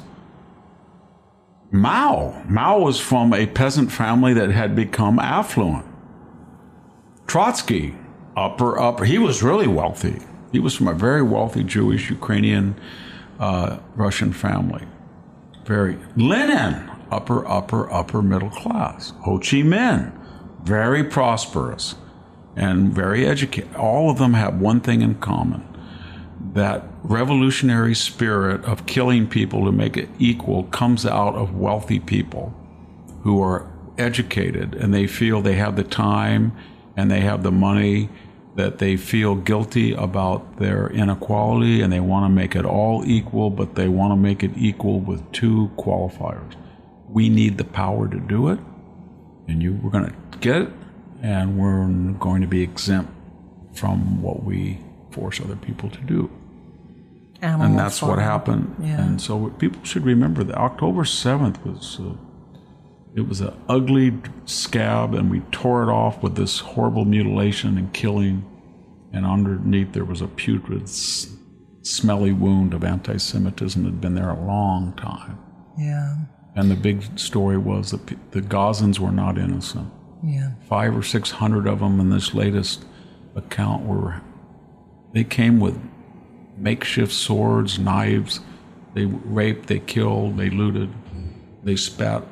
Mao was from a peasant family that had become affluent. Trotsky, upper, he was really wealthy. He was from a very wealthy Jewish, Ukrainian, Russian family. Lenin, upper middle class. Ho Chi Minh, very prosperous and very educated. All of them have one thing in common: that revolutionary spirit of killing people to make it equal comes out of wealthy people who are educated, and they feel they have the time and they have the money, that they feel guilty about their inequality, and they want to make it all equal, but they want to make it equal with 2 qualifiers. We need the power to do it, and we're going to get it, and we're going to be exempt from what we force other people to do. And that's what happened. Yeah. And so people should remember that October 7th was... it was an ugly scab, and we tore it off with this horrible mutilation and killing. And underneath there was a putrid, smelly wound of anti-Semitism that had been there a long time. Yeah. And the big story was that the Gazans were not innocent. Yeah. 500 or 600 of them in this latest account they came with makeshift swords, knives. They raped, they killed, they looted, they spat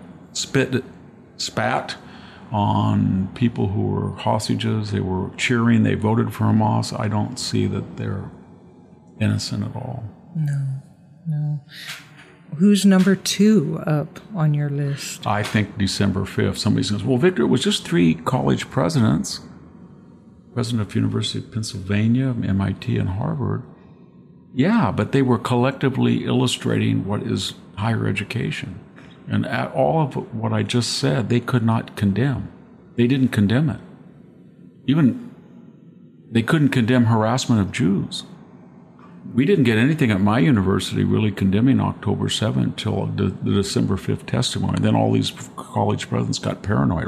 on people who were hostages. They were cheering. They voted for Hamas. I don't see that innocent at all. No. Who's number 2 up on your list? I think December 5th. Somebody says, well, Victor, it was just 3 college presidents. President of University of Pennsylvania, MIT, and Harvard. Yeah, but they were collectively illustrating what is higher education. And at all of what I just said, they could not condemn. They didn't condemn it. Even they couldn't condemn harassment of Jews. We didn't get anything at my university really condemning October 7th until the December 5th testimony. And then all these college presidents got paranoid.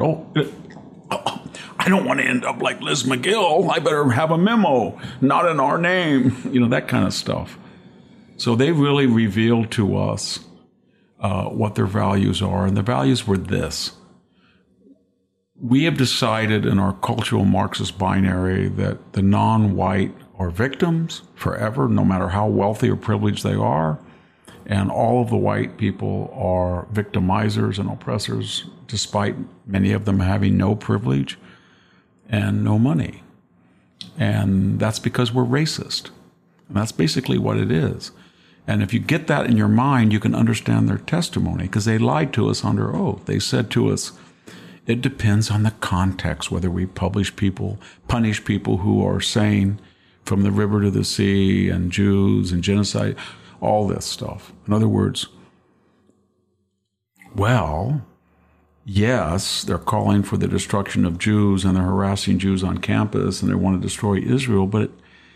I don't want to end up like Liz McGill. I better have a memo, not in our name, that kind of stuff. So they really revealed to us what their values are. And the values were this. We have decided in our cultural Marxist binary that the non-white are victims forever, no matter how wealthy or privileged they are. And all of the white people are victimizers and oppressors, despite many of them having no privilege and no money. And that's because we're racist. And that's basically what it is. And if you get that in your mind, you can understand their testimony, because they lied to us under oath. They said to us, it depends on the context, whether we punish people who are saying from the river to the sea and Jews and genocide, all this stuff. In other words, well, yes, they're calling for the destruction of Jews and they're harassing Jews on campus and they want to destroy Israel, but,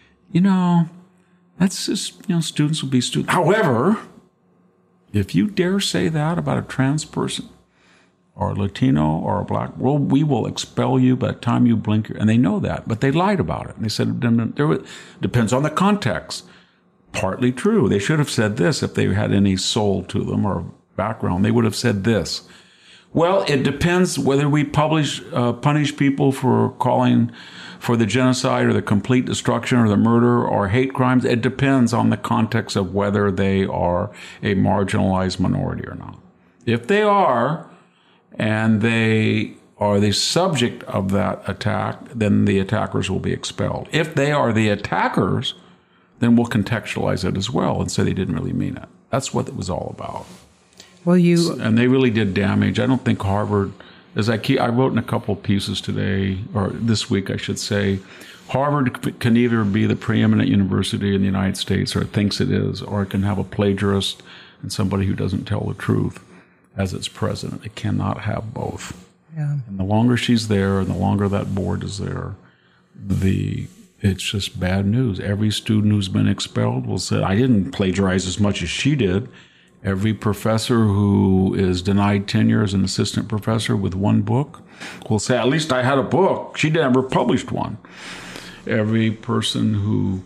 that's just, students will be students. However, if you dare say that about a trans person or a Latino or a black, well, we will expel you by the time you blink. And they know that, but they lied about it. And they said, it depends on the context. Partly true. They should have said this if they had any soul to them or background. They would have said this. Well, it depends whether we punish people for calling for the genocide or the complete destruction or the murder or hate crimes. It depends on the context of whether they are a marginalized minority or not. If they are, and they are the subject of that attack, then the attackers will be expelled. If they are the attackers, then we'll contextualize it as well and say they didn't really mean it. That's what it was all about. Well, and they really did damage. I don't think Harvard, I wrote in a couple of pieces today, or this week, I should say, Harvard can either be the preeminent university in the United States, or it thinks it is, or it can have a plagiarist and somebody who doesn't tell the truth as its president. It cannot have both. Yeah. And the longer she's there and the longer that board is there, it's just bad news. Every student who's been expelled will say, I didn't plagiarize as much as she did. Every professor who is denied tenure as an assistant professor with one book will say, at least I had a book. She never published one. Every person who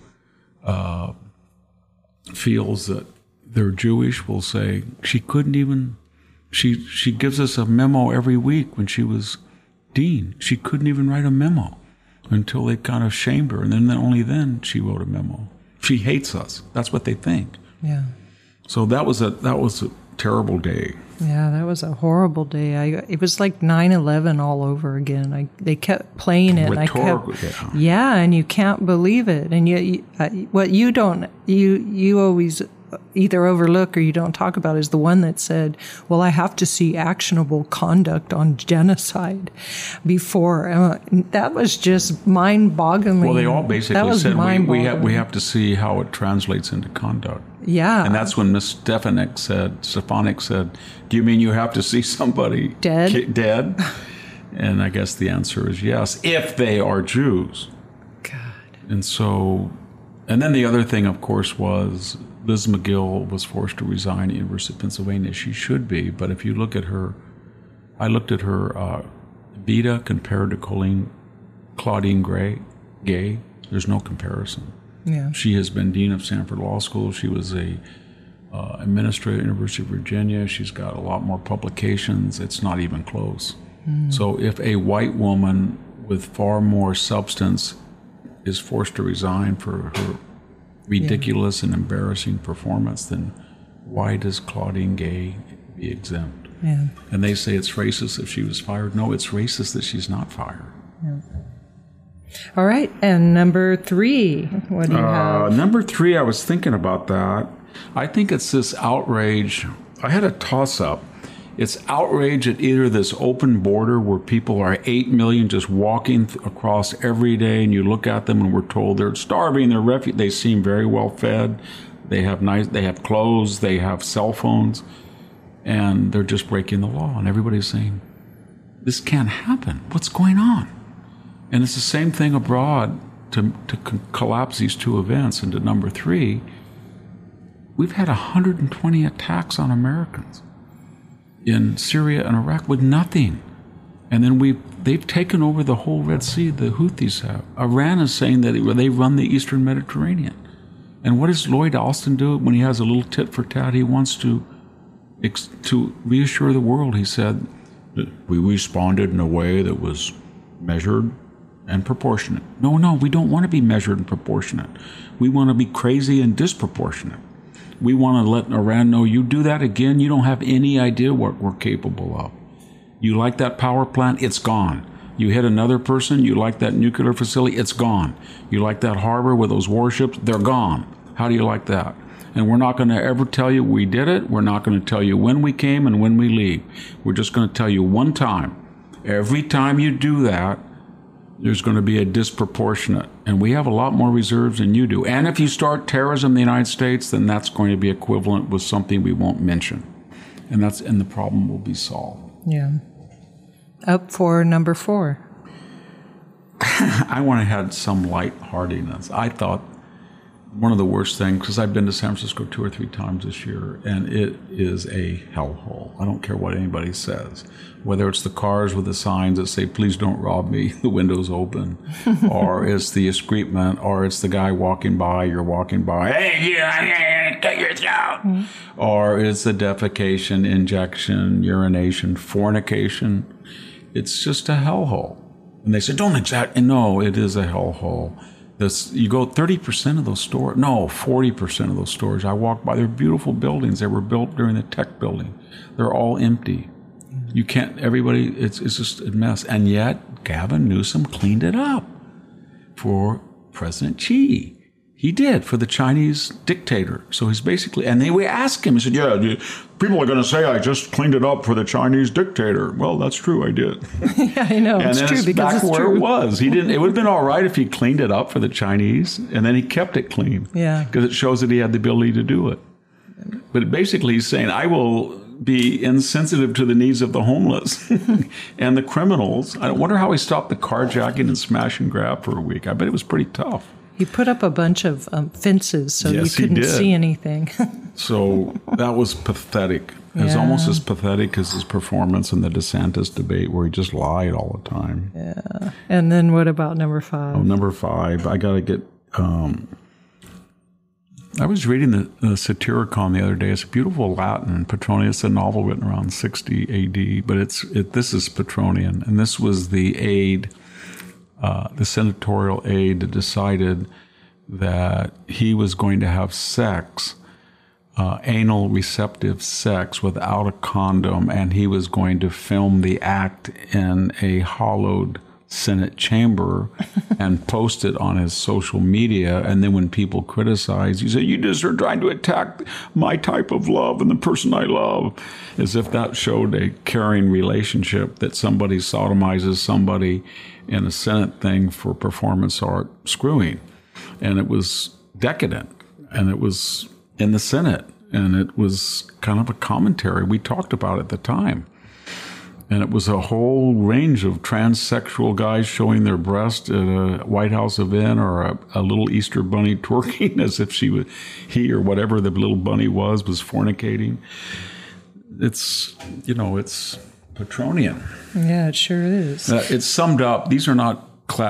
feels that they're Jewish will say, she couldn't even, she gives us a memo every week when she was dean. She couldn't even write a memo until they kind of shamed her. And then only then she wrote a memo. She hates us. That's what they think. Yeah. So that was a terrible day. Yeah, that was a horrible day. It was like 9/11 all over again. They kept playing it. Rhetorical, and you can't believe it. And you always either overlook or you don't talk about is the one that said, well, I have to see actionable conduct on genocide before. That was just mind-boggling. Well, they all basically said we have to see how it translates into conduct. Yeah. And that's when Ms. Stefanik said, do you mean you have to see somebody dead? And I guess the answer is yes, if they are Jews. God. And then the other thing, of course, was Liz McGill was forced to resign at the University of Pennsylvania. She should be, but if you look at her, I looked at her vita compared to Claudine Gay. There's no comparison. Yeah. She has been dean of Stanford Law School. She was a administrator at the University of Virginia. She's got a lot more publications. It's not even close. So if a white woman with far more substance is forced to resign for her ridiculous and embarrassing performance, then why does Claudine Gay be exempt? Yeah. And they say it's racist if she was fired. No, it's racist that she's not fired. Yeah. All right. And number 3, what do you have? Number 3, I was thinking about that. I think it's this outrage. I had a toss-up. It's outrage at either this open border where people are 8 million just walking across every day, and you look at them and we're told they're starving, they seem very well fed, they have clothes, they have cell phones, and they're just breaking the law. And everybody's saying, this can't happen. What's going on? And it's the same thing abroad to collapse these two events into number 3. We've had 120 attacks on Americans in Syria and Iraq with nothing. And then they've taken over the whole Red Sea, the Houthis have. Iran is saying that they run the Eastern Mediterranean. And what does Lloyd Austin do when he has a little tit for tat? He wants to reassure the world. He said, we responded in a way that was measured and proportionate. No, we don't want to be measured and proportionate. We want to be crazy and disproportionate. We want to let Iran know, you do that again, you don't have any idea what we're capable of. You like that power plant, it's gone. You hit another person, you like that nuclear facility, it's gone. You like that harbor with those warships, they're gone. How do you like that? And we're not going to ever tell you we did it. We're not going to tell you when we came and when we leave. We're just going to tell you one time. Every time you do that, there's going to be a disproportionate. And we have a lot more reserves than you do. And if you start terrorism in the United States, then that's going to be equivalent with something we won't mention. And the problem will be solved. Yeah. Up for number 4. I want to have some lightheartedness. I thought one of the worst things, because I've been to San Francisco 2 or 3 times this year, and it is a hellhole. I don't care what anybody says. Whether it's the cars with the signs that say, please don't rob me, the window's open, or it's the escapement, or it's the guy walking by, you're walking by, hey, yeah, cut your throat. Or it's the defecation, injection, urination, fornication. It's just a hellhole. And they say, don't exact. And no, it is a hellhole. You go 30% of those stores, 40% of those stores, I walked by, they're beautiful buildings. They were built during the tech building. They're all empty. You can't, it's just a mess. And yet, Gavin Newsom cleaned it up for President Xi. He did, for the Chinese dictator. So he's basically, and we asked him, he said, yeah, people are going to say I just cleaned it up for the Chinese dictator. Well, that's true, I did. Yeah, I know, it's true, because it's where true. It was. It would have been all right if he cleaned it up for the Chinese, and then he kept it clean. Yeah. Because it shows that he had the ability to do it. But basically he's saying, I will be insensitive to the needs of the homeless and the criminals. I wonder how he stopped the carjacking and smash and grab for a week. I bet it was pretty tough. He put up a bunch of fences so you couldn't see anything. So that was pathetic. It was almost as pathetic as his performance in the DeSantis debate where he just lied all the time. Yeah. And then what about number 5? Oh, number 5, I got to get... I was reading the Satyricon the other day. It's a beautiful Latin. Petronius, a novel written around 60 A.D., but this is Petronian, and this was the aide... the senatorial aide decided that he was going to have sex, anal receptive sex without a condom, and he was going to film the act in a hollowed Senate chamber and post it on his social media. And then when people criticize, you say, you just are trying to attack my type of love and the person I love, as if that showed a caring relationship, that somebody sodomizes somebody in a Senate thing for performance art screwing. And it was decadent, and it was in the Senate, and it was kind of a commentary. We talked about it at the time. And it was a whole range of transsexual guys showing their breast at a White House event, or a little Easter bunny twerking as if he or whatever the little bunny was fornicating. It's Petronian. Yeah, it sure is. It's summed up. These are not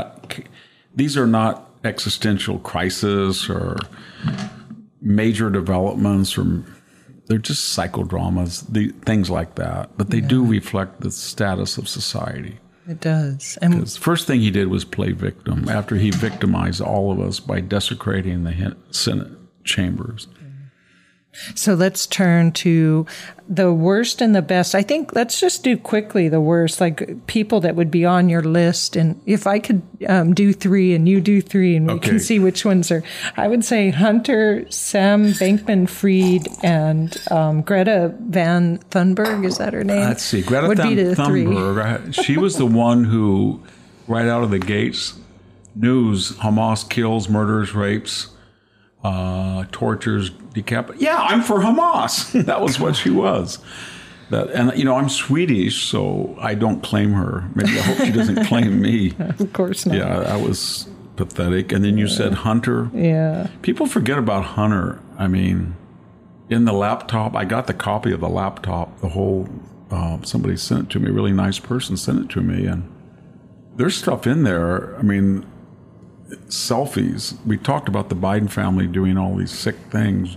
existential crisis or major developments, or they're just psychodramas, things like that. But they do reflect the status of society. It does. Because the first thing he did was play victim after he victimized all of us by desecrating the Senate chambers. So let's turn to the worst and the best. I think let's just do quickly the worst, like people that would be on your list. And if I could do 3 and you do 3 and we can see which ones are, I would say Hunter, Sam Bankman-Fried, and Greta Van Thunberg. Is that her name? Let's see. Greta Van Thunberg. She was the one who, right out of the gates, news, Hamas kills, murders, rapes, tortures, decapitates. Yeah, I'm for Hamas. That was what she was. And I'm Swedish, so I don't claim her. Maybe I hope she doesn't claim me. Of course not. Yeah, that was pathetic. And then you said Hunter. Yeah. People forget about Hunter. I mean, in the laptop, I got the copy of the laptop. The whole, somebody sent it to me. A really nice person sent it to me, and there's stuff in there. I mean, selfies. We talked about the Biden family doing all these sick things.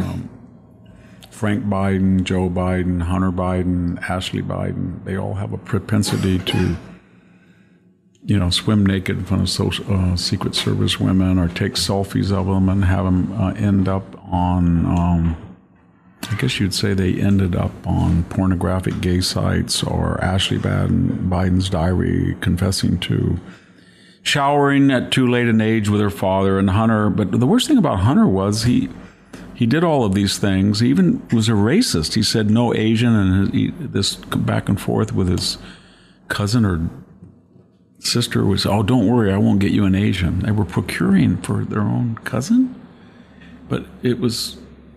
Frank Biden, Joe Biden, Hunter Biden, Ashley Biden, they all have a propensity to, swim naked in front of Secret Service women or take selfies of them and have them end up on, I guess you'd say they ended up on pornographic gay sites, or Ashley Biden's diary confessing to showering at too late an age with her father, and Hunter. But the worst thing about Hunter was he did all of these things. He even was a racist. He said no Asian, and this back and forth with his cousin or sister was, oh, don't worry, I won't get you an Asian. They were procuring for their own cousin. But it was,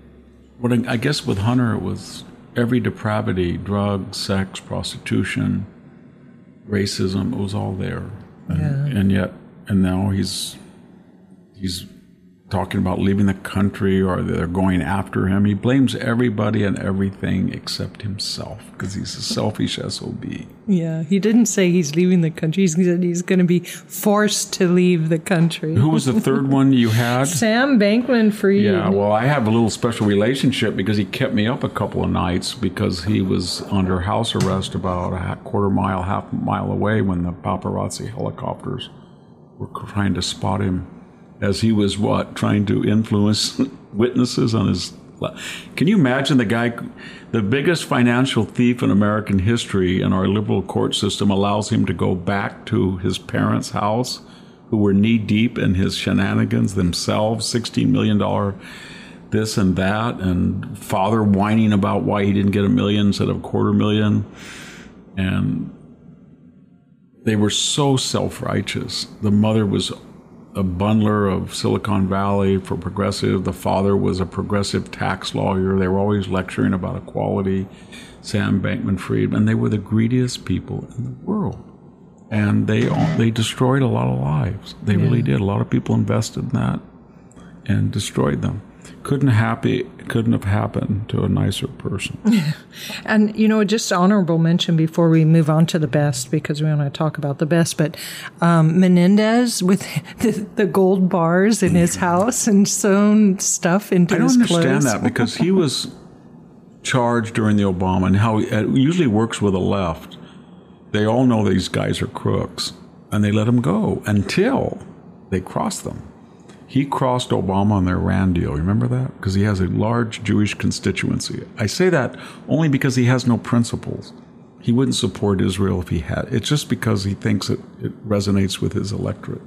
I guess with Hunter, it was every depravity, drugs, sex, prostitution, racism, it was all there. And now he's talking about leaving the country, or they're going after him. He blames everybody and everything except himself because he's a selfish SOB. Yeah, he didn't say he's leaving the country. He said he's going to be forced to leave the country. Who was the third one you had? Sam Bankman-Fried. Yeah, well, I have a little special relationship because he kept me up a couple of nights because he was under house arrest about a half mile away when the paparazzi helicopters were trying to spot him as he was trying to influence witnesses on his. Can you imagine the guy, the biggest financial thief in American history, and our liberal court system allows him to go back to his parents' house, who were knee deep in his shenanigans themselves, $16 million this and that, and father whining about why he didn't get $1 million instead of $250,000. And they were so self-righteous. The mother was a bundler of Silicon Valley for progressive. The father was a progressive tax lawyer. They were always lecturing about equality, Sam Bankman-Fried, and they were the greediest people in the world. And they destroyed a lot of lives. They really did. A lot of people invested in that and destroyed them. Couldn't have happened to a nicer person. And, just honorable mention before we move on to the best, because we want to talk about the best, but Menendez with the gold bars in his house and sewn stuff into his clothes. I don't understand that because he was charged during the Obama, and how it usually works with the left. They all know these guys are crooks, and they let them go until they cross them. He crossed Obama on the Iran deal. Remember that? Because he has a large Jewish constituency. I say that only because he has no principles. He wouldn't support Israel if he had. It's just because he thinks it resonates with his electorate.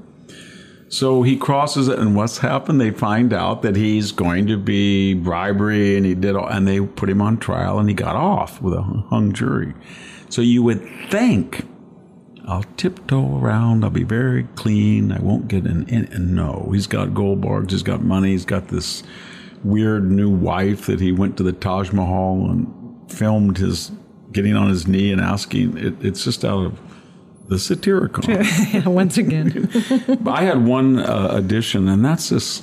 So he crosses it, and what's happened? They find out that he's going to be bribery, and and they put him on trial, and he got off with a hung jury. So you would think, I'll tiptoe around. I'll be very clean. I won't get in. And no, he's got gold bars. He's got money. He's got this weird new wife that he went to the Taj Mahal and filmed his getting on his knee and asking. It's just out of the Satyricon. Once again. I had one addition, and that's this.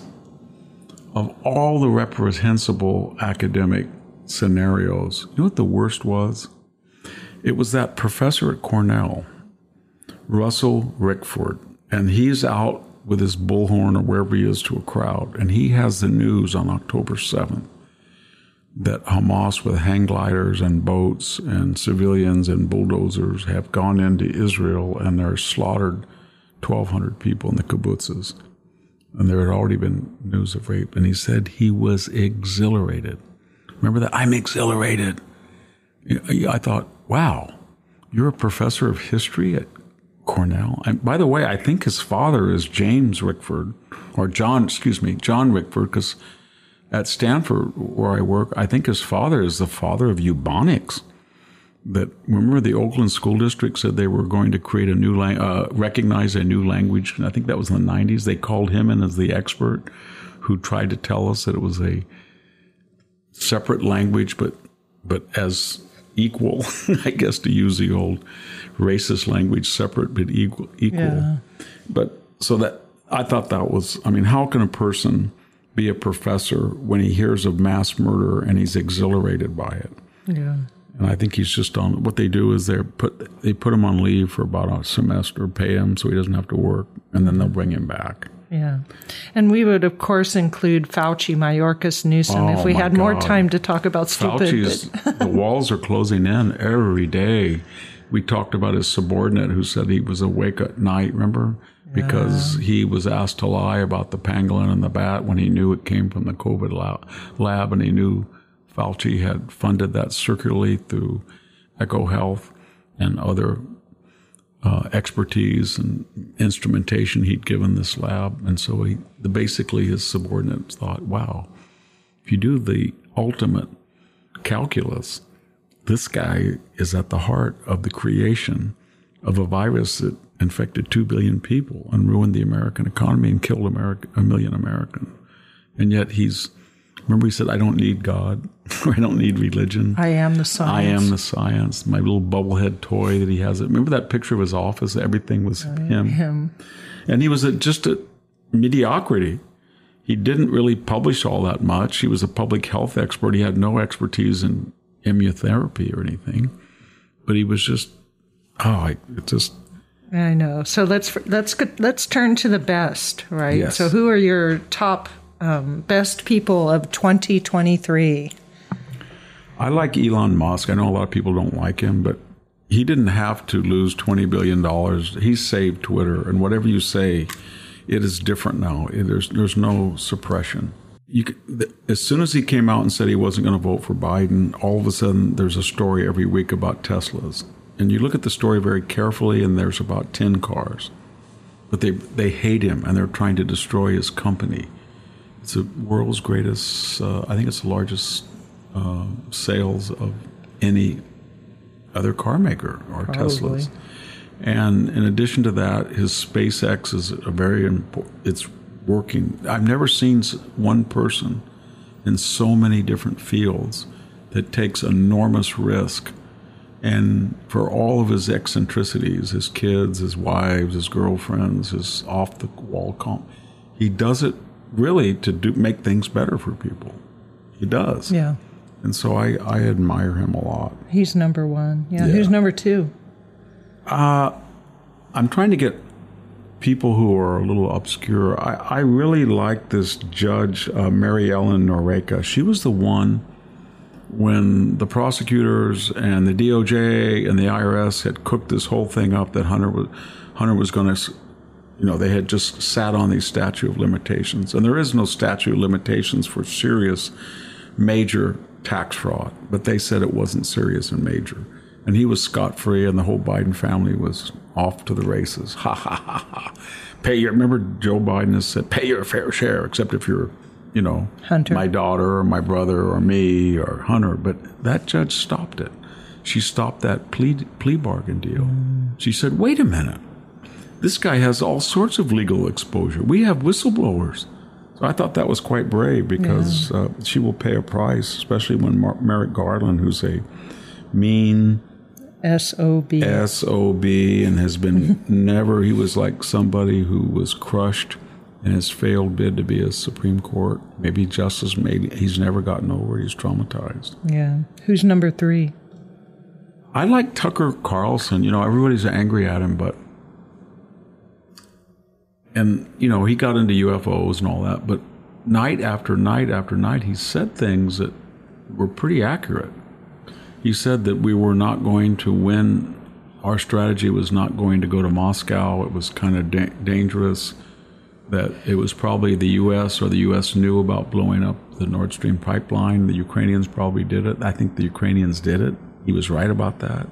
Of all the reprehensible academic scenarios, you know what the worst was? It was that professor at Cornell, Russell Rickford, and he's out with his bullhorn or wherever he is to a crowd, and he has the news on October 7th that Hamas with hang gliders and boats and civilians and bulldozers have gone into Israel, and they're slaughtered 1,200 people in the kibbutzes. And there had already been news of rape, and he said he was exhilarated. Remember that? I'm exhilarated. I thought, wow, you're a professor of history at Cornell? And by the way, I think his father is James Rickford, or John Rickford, because at Stanford, where I work, I think his father is the father of Ebonics. That, remember, the Oakland School District said they were going to create recognize a new language, and I think that was in the 90s. They called him in as the expert who tried to tell us that it was a separate language, but as equal, I guess, to use the old racist language, separate but equal. Yeah. But so that, I thought that was, I mean, how can a person be a professor when he hears of mass murder and he's exhilarated by it? Yeah. And I think he's just on, what they do is they put him on leave for about a semester, pay him so he doesn't have to work, and then they'll bring him back. Yeah. And we would, of course, include Fauci, Mayorkas, Newsom, if we had more time to talk about stupid. The walls are closing in every day. We talked about his subordinate who said he was awake at night, remember? Because he was asked to lie about the pangolin and the bat when he knew it came from the COVID lab, and he knew Fauci had funded that circularly through EcoHealth and other expertise and instrumentation he'd given this lab. And so basically his subordinates thought, wow, if you do the ultimate calculus, this guy is at the heart of the creation of a virus that infected 2 billion people and ruined the American economy and killed a million Americans. And yet remember he said, I don't need God, or I don't need religion. I am the science. I am the science. My little bubblehead toy that he has. Remember that picture of his office? Everything was him. And he was just a mediocrity. He didn't really publish all that much. He was a public health expert. He had no expertise in immunotherapy or anything. But he was just, I know. So let's turn to the best, right? Yes. So who are your top best people of 2023? I like Elon Musk. I know a lot of people don't like him, but he didn't have to lose $20 billion. He saved Twitter, and whatever you say, it is different now. There's no suppression. As soon as he came out and said he wasn't going to vote for Biden, all of a sudden there's a story every week about Teslas. And you look at the story very carefully, and there's about 10 cars. But they hate him, and they're trying to destroy his company. It's the world's greatest, I think it's the largest sales of any other car maker, or Probably. Teslas. And in addition to that, his SpaceX is it's working. I've never seen one person in so many different fields that takes enormous risk. And for all of his eccentricities, his kids, his wives, his girlfriends, his off-the-wall he does it really to make things better for people. He does. Yeah. And so I admire him a lot. He's number one. Yeah. Who's number two? I'm trying to get people who are a little obscure. I really like this judge, Mary Ellen Noreika. She was the one when the prosecutors and the DOJ and the IRS had cooked this whole thing up that Hunter was going to, they had just sat on these statute of limitations. And there is no statute of limitations for serious, major tax fraud. But they said it wasn't serious and major. And he was scot-free, and the whole Biden family was off to the races. Ha, ha, ha, ha. Remember Joe Biden has said, pay your fair share, except if you're, Hunter. My daughter or my brother or me or Hunter. But that judge stopped it. She stopped that plea bargain deal. She said, wait a minute. This guy has all sorts of legal exposure. We have whistleblowers. So I thought that was quite brave, because she will pay a price, especially when Merrick Garland, who's a mean SOB, and has been he was like somebody who was crushed in his failed bid to be a Supreme Court, maybe justice, he's never gotten over it. He's traumatized. Yeah. Who's number three? I like Tucker Carlson. Everybody's angry at him, and he got into UFOs and all that, but night after night after night, he said things that were pretty accurate. He said that we were not going to win. Our strategy was not going to go to Moscow. It was kind of dangerous, that it was probably the U.S. or the U.S. knew about blowing up the Nord Stream pipeline. The Ukrainians probably did it. I think the Ukrainians did it. He was right about that.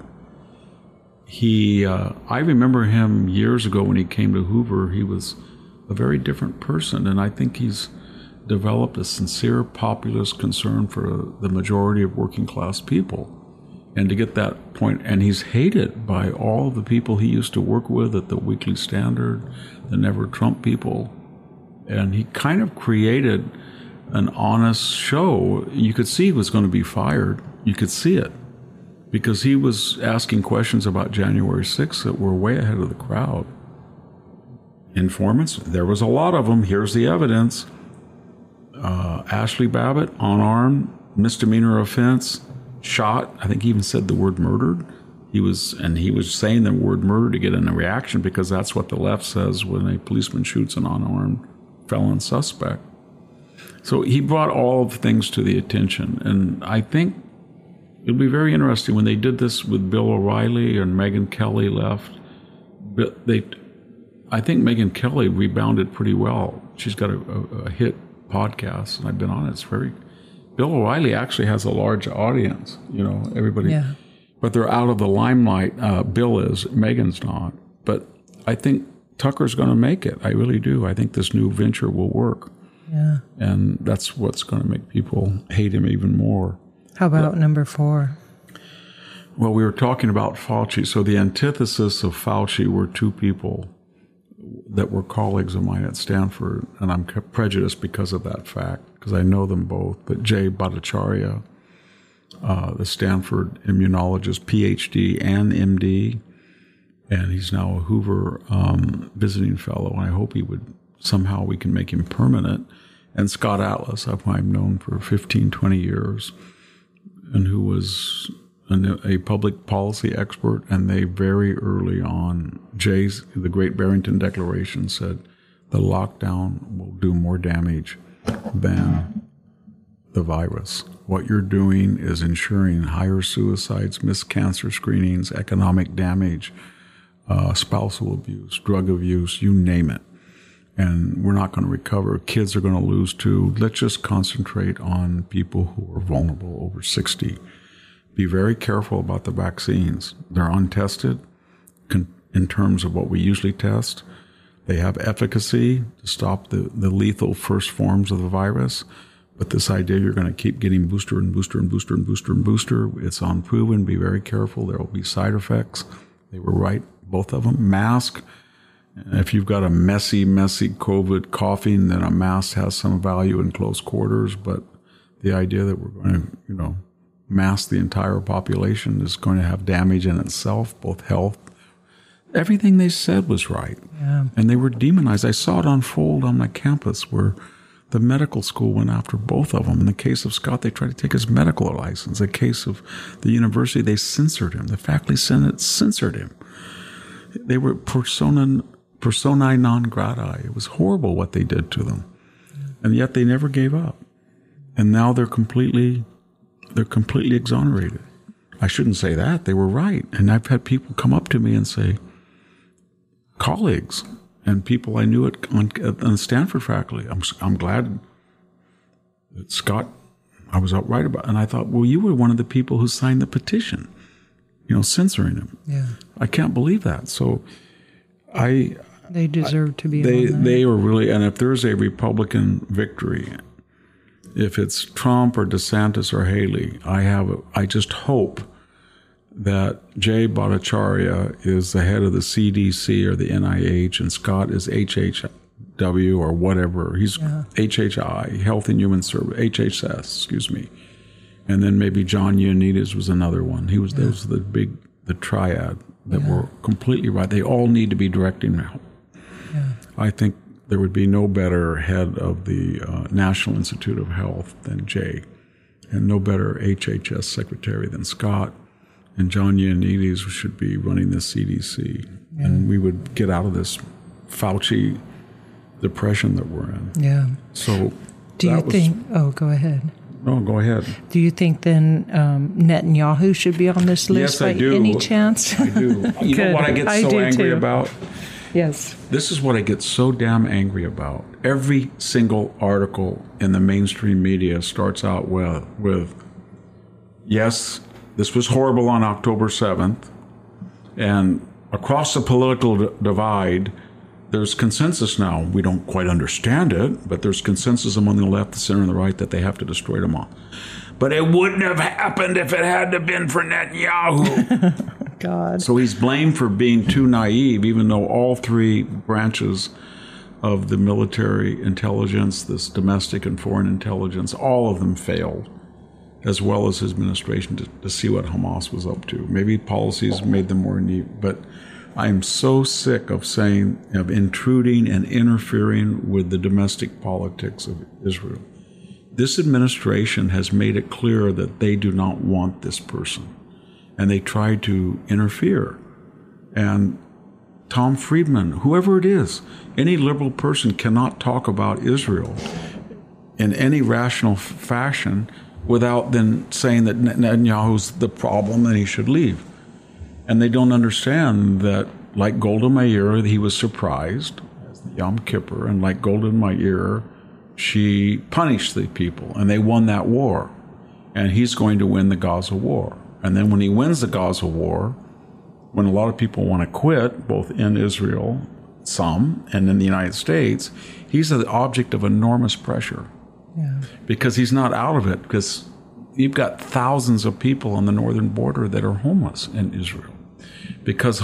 I remember him years ago when he came to Hoover. He was a very different person, and I think he's developed a sincere populist concern for the majority of working class people. And to get that point, and he's hated by all the people he used to work with at the Weekly Standard, the Never Trump people. And he kind of created an honest show. You could see he was going to be fired. You could see it, because he was asking questions about January 6th that were way ahead of the crowd. Informants, there was a lot of them. Here's the evidence. Ashley Babbitt, unarmed, misdemeanor offense, shot. I think he even said the word murdered. He was saying the word murder to get in a reaction, because that's what the left says when a policeman shoots an unarmed felon suspect. So he brought all of things to the attention. And I think it'll be very interesting when they did this with Bill O'Reilly and Megyn Kelly left. I think Megyn Kelly rebounded pretty well. She's got a hit podcast, and I've been on it. Bill O'Reilly actually has a large audience, everybody. Yeah. But they're out of the limelight. Bill is, Megyn's not. But I think Tucker's going to make it. I really do. I think this new venture will work. Yeah. And that's what's going to make people hate him even more. How about number 4? Well, we were talking about Fauci. So the antithesis of Fauci were two people that were colleagues of mine at Stanford, and I'm prejudiced because of that fact, because I know them both. But Jay Bhattacharya, the Stanford immunologist, PhD and MD, and he's now a Hoover visiting fellow, and I hope we can make him permanent. And Scott Atlas, who I've known for 15, 20 years, and who was a public policy expert, and they very early on, the Great Barrington Declaration said the lockdown will do more damage than the virus. What you're doing is ensuring higher suicides, missed cancer screenings, economic damage, spousal abuse, drug abuse, you name it. And we're not going to recover. Kids are going to lose too. Let's just concentrate on people who are vulnerable over 60. Be very careful about the vaccines. They're untested in terms of what we usually test. They have efficacy to stop the lethal first forms of the virus. But this idea you're going to keep getting booster and booster and booster and booster and booster, it's unproven. Be very careful. There will be side effects. They were right, both of them. Mask. If you've got a messy COVID coughing, then a mask has some value in close quarters. But the idea that we're going to, mask the entire population is going to have damage in itself, both health. Everything they said was right. Yeah. And they were demonized. I saw it unfold on my campus where the medical school went after both of them. In the case of Scott, they tried to take his medical license. In the case of the university, they censored him. The faculty senate censored him. They were personae non grata. It was horrible what they did to them. And yet they never gave up. And now they're completely exonerated. I shouldn't say that. They were right. And I've had people come up to me and say, colleagues and people I knew on Stanford faculty, I'm glad that Scott, I was right about. And I thought, well, you were one of the people who signed the petition, censoring him. Yeah. I can't believe that. So they deserve to be. They were really, and if there's a Republican victory, if it's Trump or DeSantis or Haley, I just hope that Jay Bhattacharya is the head of the CDC or the NIH, and Scott is HHW or whatever. He's HHI, Health and Human Service, HHS, excuse me. And then maybe John Ioannidis was another one. Those were the triad that were completely right. They all need to be directing now. Yeah. I think there would be no better head of the National Institute of Health than Jay, and no better HHS secretary than Scott, and John Ioannidis should be running the CDC, and we would get out of this Fauci depression that we're in. Yeah. So do you think, go ahead. No, go ahead. Do you think then Netanyahu should be on this list by any chance? I do. You know what I get so angry about? Yes. This is what I get so damn angry about. Every single article in the mainstream media starts out with yes, this was horrible on October 7th, and across the political divide, there's consensus now. We don't quite understand it, but there's consensus among the left, the center, and the right that they have to destroy them all. But it wouldn't have happened if it hadn't been for Netanyahu. God. So he's blamed for being too naive, even though all three branches of the military intelligence, this domestic and foreign intelligence, all of them failed, as well as his administration, to see what Hamas was up to. Maybe policies made them more naive, but I'm so sick of intruding and interfering with the domestic politics of Israel. This administration has made it clear that they do not want this person, and they try to interfere. And Tom Friedman, whoever it is, any liberal person cannot talk about Israel in any rational fashion without then saying that Netanyahu's the problem and he should leave. And they don't understand that, like Golda Meir, he was surprised as the Yom Kippur, and like Golda Meir, she punished the people, and they won that war. And he's going to win the Gaza war. And then when he wins the Gaza war, when a lot of people want to quit, both in Israel, some, and in the United States, he's the object of enormous pressure. Yeah. Because he's not out of it, because you've got thousands of people on the northern border that are homeless in Israel. Because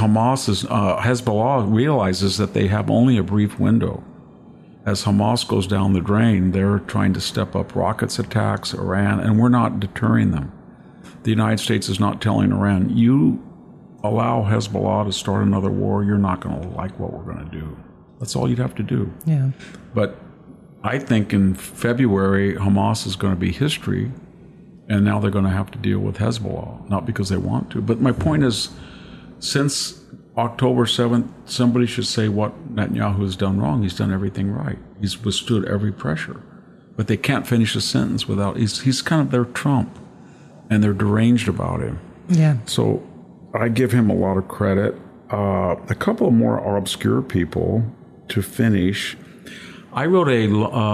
Hezbollah realizes that they have only a brief window. As Hamas goes down the drain, they're trying to step up rockets attacks, Iran, and we're not deterring them. The United States is not telling Iran, you allow Hezbollah to start another war, you're not going to like what we're going to do. That's all you'd have to do. Yeah. But I think in February, Hamas is going to be history, and now they're going to have to deal with Hezbollah, not because they want to. But my point is, since October 7th, somebody should say what Netanyahu has done wrong. He's done everything right. He's withstood every pressure. But they can't finish a sentence without, he's kind of their Trump, and they're deranged about him. Yeah. So I give him a lot of credit. A couple of more obscure people to finish. I wrote a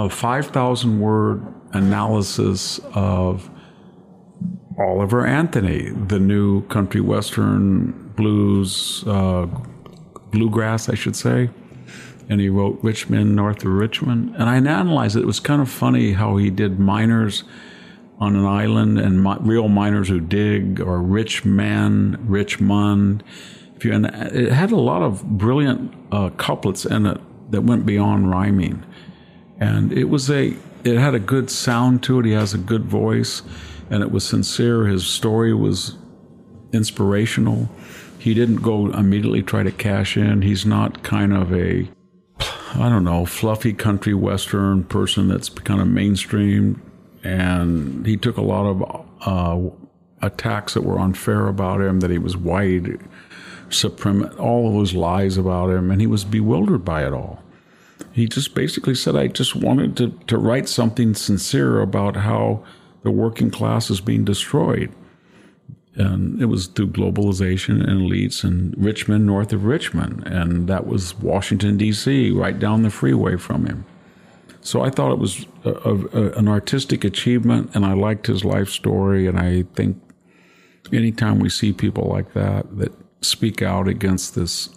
5,000-word analysis of Oliver Anthony, the new country western blues, bluegrass, I should say. And he wrote Richmond, North of Richmond. And I analyzed it. It was kind of funny how he did miners on an island and real miners who dig, or rich man, Richmond. It had a lot of brilliant couplets in it that went beyond rhyming. And it had a good sound to it. He has a good voice, and it was sincere. His story was inspirational. He didn't go immediately try to cash in. He's not kind of a, fluffy country western person that's kind of mainstream. And he took a lot of attacks that were unfair about him, that he was white, all of those lies about him, and he was bewildered by it all. He just basically said, I just wanted to write something sincere about how the working class is being destroyed. And it was through globalization and elites in Richmond, north of Richmond. And that was Washington, D.C., right down the freeway from him. So I thought it was an artistic achievement, and I liked his life story. And I think anytime we see people like that speak out against this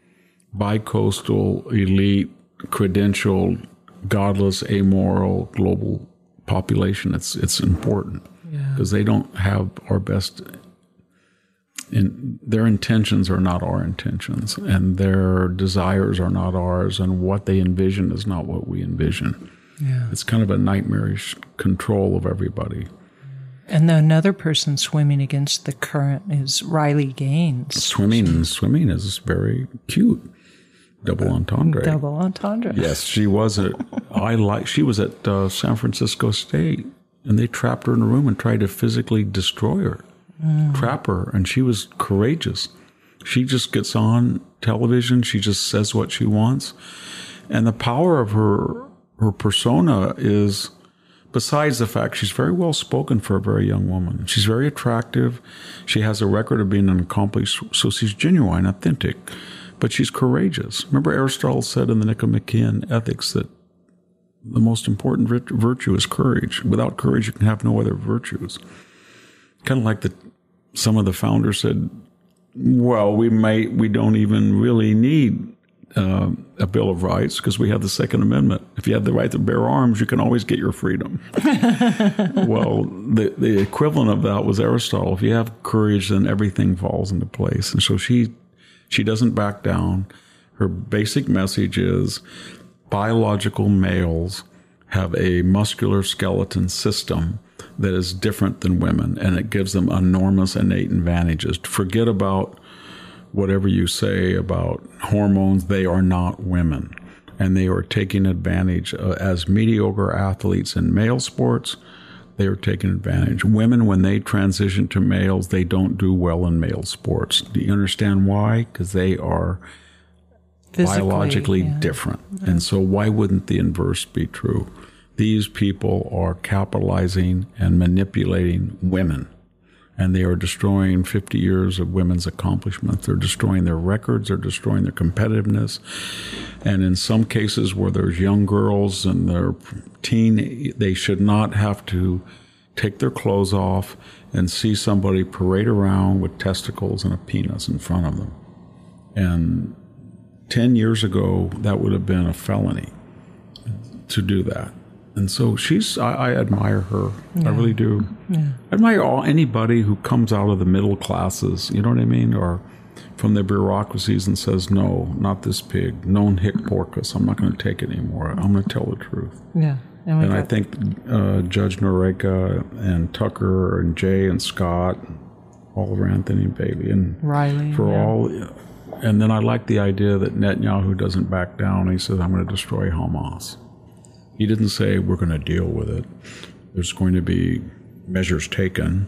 bi-coastal, elite, credentialed, godless, amoral, global population, it's important. Because they don't have our best, their intentions are not our intentions, and their desires are not ours, and what they envision is not what we envision. Yeah. It's kind of a nightmarish control of everybody. And another person swimming against the current is Riley Gaines. Swimming is very cute. Double entendre. Double entendre. Yes, she was she was at San Francisco State, and they trapped her in a room and tried to physically destroy her, trap her, and she was courageous. She just gets on television, she just says what she wants, and the power of her persona is, besides the fact she's very well spoken for a very young woman. She's very attractive. She has a record of being an accomplished, so she's genuine, authentic. but she's courageous. Remember Aristotle said in the Nicomachean Ethics that the most important virtue is courage. Without courage, you can have no other virtues. Kind of like some of the founders said, well, we don't even really need a Bill of Rights because we have the Second Amendment. If you have the right to bear arms, you can always get your freedom. Well, the equivalent of that was Aristotle. If you have courage, then everything falls into place. And so she doesn't back down. Her basic message is biological males have a muscular skeleton system that is different than women, and it gives them enormous innate advantages. Forget about whatever you say about hormones. They are not women, and they are taking advantage as mediocre athletes in male sports. They are taking advantage. Women, when they transition to males, they don't do well in male sports. Do you understand why? Because they are biologically different. Yeah. And so why wouldn't the inverse be true? These people are capitalizing and manipulating women, and they are destroying 50 years of women's accomplishments. They're destroying their records. They're destroying their competitiveness. And in some cases where there's young girls and they're teen, they should not have to take their clothes off and see somebody parade around with testicles and a penis in front of them. And 10 years ago, that would have been a felony to do that. And so I admire her. Yeah. I really do. Yeah. I admire anybody who comes out of the middle classes, you know what I mean? Or from the bureaucracies and says, no, not this pig. Non hic porcus. I'm not going to take it anymore. I'm going to tell the truth. Yeah. And I think Judge Noreika and Tucker and Jay and Scott, Oliver Anthony Bailey, and Riley, and then I like the idea that Netanyahu doesn't back down. He says, I'm going to destroy Hamas. He didn't say we're going to deal with it. There's going to be measures taken.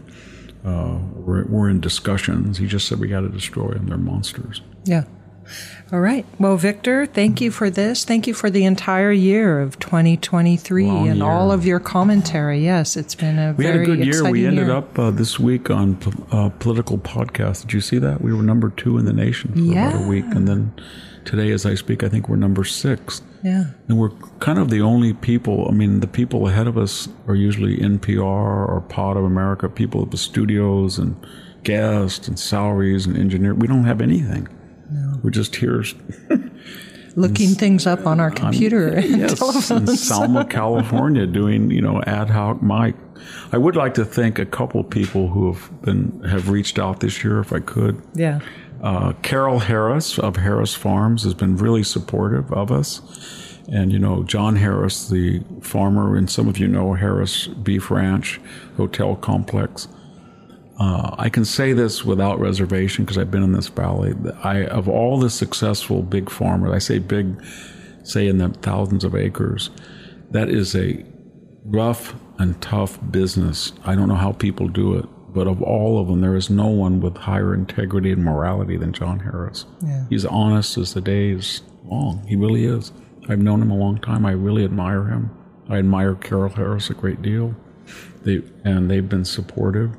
We're in discussions. He just said we got to destroy them. They're monsters. Yeah. All right. Well, Victor, thank you for this. Thank you for the entire year of 2023 and all of your commentary. Yes, it's been a very exciting year. We had a good year. We ended up this week on Political Podcast. Did you see that? We were number 2 in the nation for about a week. And then today, as I speak, I think we're number 6. Yeah. And we're kind of the only people, I mean, the people ahead of us are usually NPR or Pod of America, people with studios and guests and salaries and engineers. We don't have anything. No. We're just here looking things up on our computer and telephones. In Selma, California, doing, ad hoc mic. I would like to thank a couple of people who have reached out this year, if I could. Yeah. Carol Harris of Harris Farms has been really supportive of us. And, John Harris, the farmer, and some of you know Harris Beef Ranch Hotel Complex. I can say this without reservation because I've been in this valley. Of all the successful big farmers, I say big, say in the thousands of acres, that is a rough and tough business. I don't know how people do it. But of all of them, there is no one with higher integrity and morality than John Harris. Yeah. He's honest as the day is long. He really is. I've known him a long time. I really admire him. I admire Carol Harris a great deal. They've been supportive.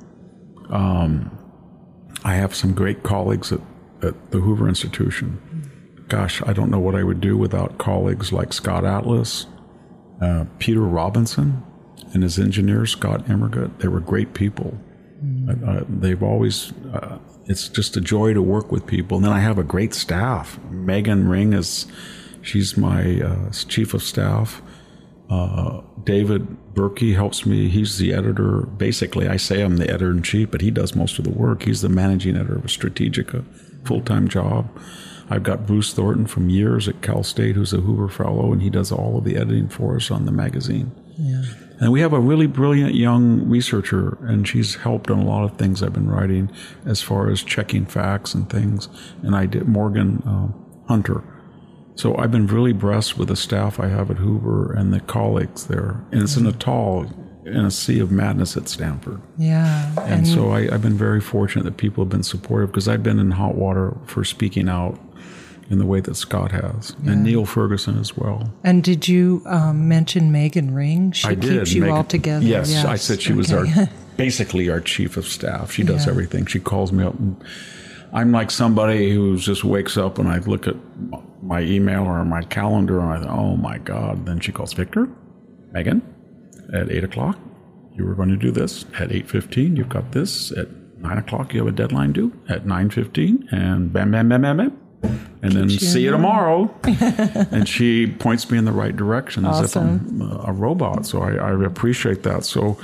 I have some great colleagues at the Hoover Institution. Gosh, I don't know what I would do without colleagues like Scott Atlas, Peter Robinson, and his engineer, Scott Emmergut. They were great people. They've always, it's just a joy to work with people. And then I have a great staff. Megan Ring she's my chief of staff. David Berkey helps me. He's the editor. Basically, I say I'm the editor-in-chief, but he does most of the work. He's the managing editor of Strategica, full-time job. I've got Bruce Thornton from years at Cal State, who's a Hoover Fellow, and he does all of the editing for us on the magazine. Yeah. And we have a really brilliant young researcher, and she's helped on a lot of things I've been writing as far as checking facts and things. And I did Morgan Hunter. So I've been really blessed with the staff I have at Hoover and the colleagues there. And it's in a sea of madness at Stanford. Yeah. And so I've been very fortunate that people have been supportive because I've been in hot water for speaking out in the way that Scott has, and Neil Ferguson as well. And did you mention Megan Ring? She keeps you all together. Yes, I said she was basically our chief of staff. She does everything. She calls me up and I'm like somebody who just wakes up and I look at my email or my calendar and I think, oh my God. Then she calls, Victor, Megan, at 8 o'clock, you were going to do this. At 8:15, you've got this. At 9 o'clock, you have a deadline due. At 9:15, and bam, bam, bam, bam, bam. And then see you tomorrow. And she points me in the right direction as if I'm a robot. So I appreciate that. So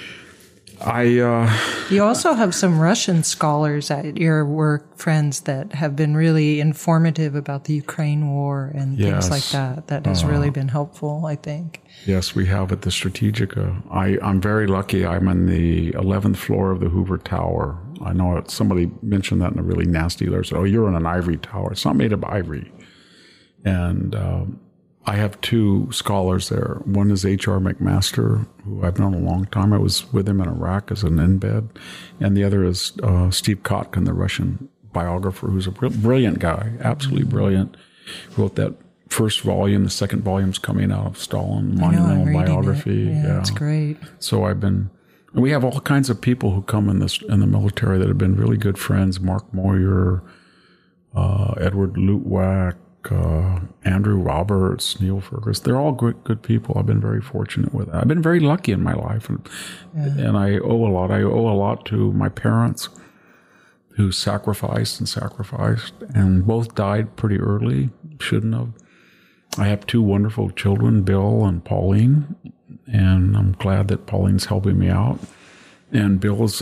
You also have some Russian scholars at your work, friends, that have been really informative about the Ukraine war and things like that. That has really been helpful, I think. Yes, we have at the Strategica. I'm very lucky. I'm on the 11th floor of the Hoover Tower. I know somebody mentioned that in a really nasty letter. Said, oh, you're in an ivory tower. It's not made of ivory. And I have two scholars there. One is H.R. McMaster, who I've known a long time. I was with him in Iraq as an embed. And the other is Steve Kotkin, the Russian biographer, who's a brilliant guy, absolutely brilliant. Wrote that first volume. The second volume's coming out of Stalin, monumental biography. Yeah, it's great. So and we have all kinds of people who come in the military that have been really good friends. Mark Moyer, Edward Lutwak, Andrew Roberts, Neil Fergus. They're all good people. I've been very fortunate with that. I've been very lucky in my life, and I owe a lot. I owe a lot to my parents, who sacrificed, and both died pretty early. Shouldn't have. I have two wonderful children, Bill and Pauline, and I'm glad that Pauline's helping me out. And Bill is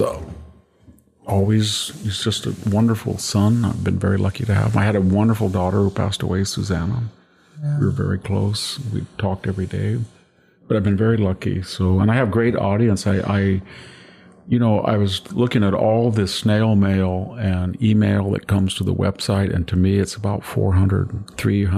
he's just a wonderful son. I've been very lucky to have him. I had a wonderful daughter who passed away, Susanna. Yeah. We were very close. We talked every day. But I've been very lucky. So, and I have great audience. I was looking at all this snail mail and email that comes to the website, and to me, it's about 400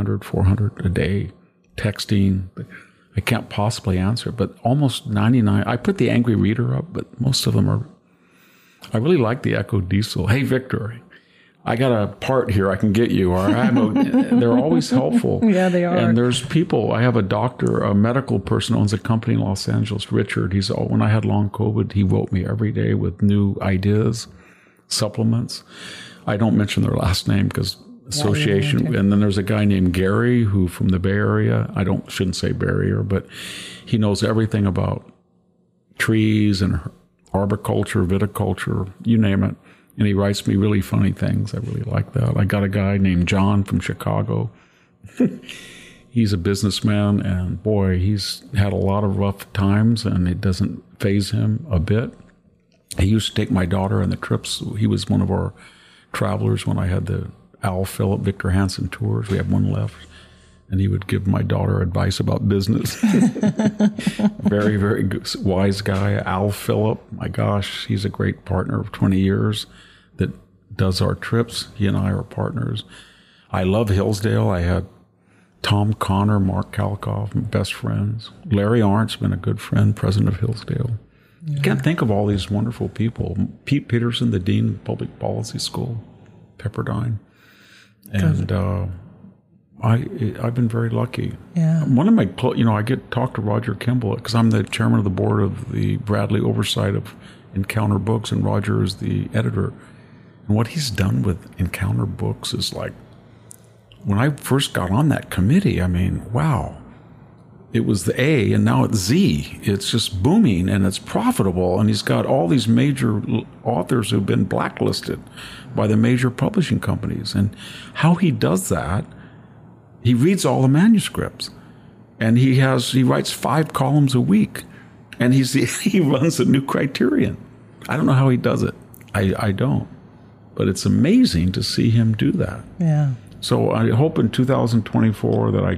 a day, texting. I can't possibly answer, but almost 99. I put the angry reader up, but most of them are. I really like the Echo Diesel. Hey, Victor, I got a part here I can get you. Or they're always helpful. Yeah, they are. And there's people. I have a doctor, a medical person owns a company in Los Angeles, Richard. When I had long COVID, he wrote me every day with new ideas, supplements. I don't mention their last name because association. Okay. And then there's a guy named Gary who from the Bay Area. Shouldn't say barrier, but he knows everything about trees and arboriculture, viticulture, you name it. And he writes me really funny things. I really like that. I got a guy named John from Chicago. He's a businessman, and boy, he's had a lot of rough times, and it doesn't faze him a bit. He used to take my daughter on the trips. He was one of our travelers when I had the Al Phillip Victor Hansen tours. We have one left. And he would give my daughter advice about business. Very, very good, wise guy. Al Phillip, my gosh, he's a great partner of 20 years that does our trips. He and I are partners. I love Hillsdale. I had Tom Connor, Mark Kalkoff, best friends. Larry Arndt's been a good friend, president of Hillsdale. Yeah. You can't think of all these wonderful people. Pete Peterson, the dean of Public Policy School, Pepperdine. And I've been very lucky. Yeah. One of my, I get talk to Roger Kimball because I'm the chairman of the board of the Bradley Oversight of Encounter Books, and Roger is the editor. And what he's done with Encounter Books is like, when I first got on that committee, I mean, wow. It was the A, and now it's Z. It's just booming, and it's profitable. And he's got all these major authors who've been blacklisted by the major publishing companies. And how he does that, he reads all the manuscripts, and he writes 5 columns a week, and he runs a new Criterion. I don't know how he does it. I don't, but it's amazing to see him do that. Yeah. So I hope in 2024 that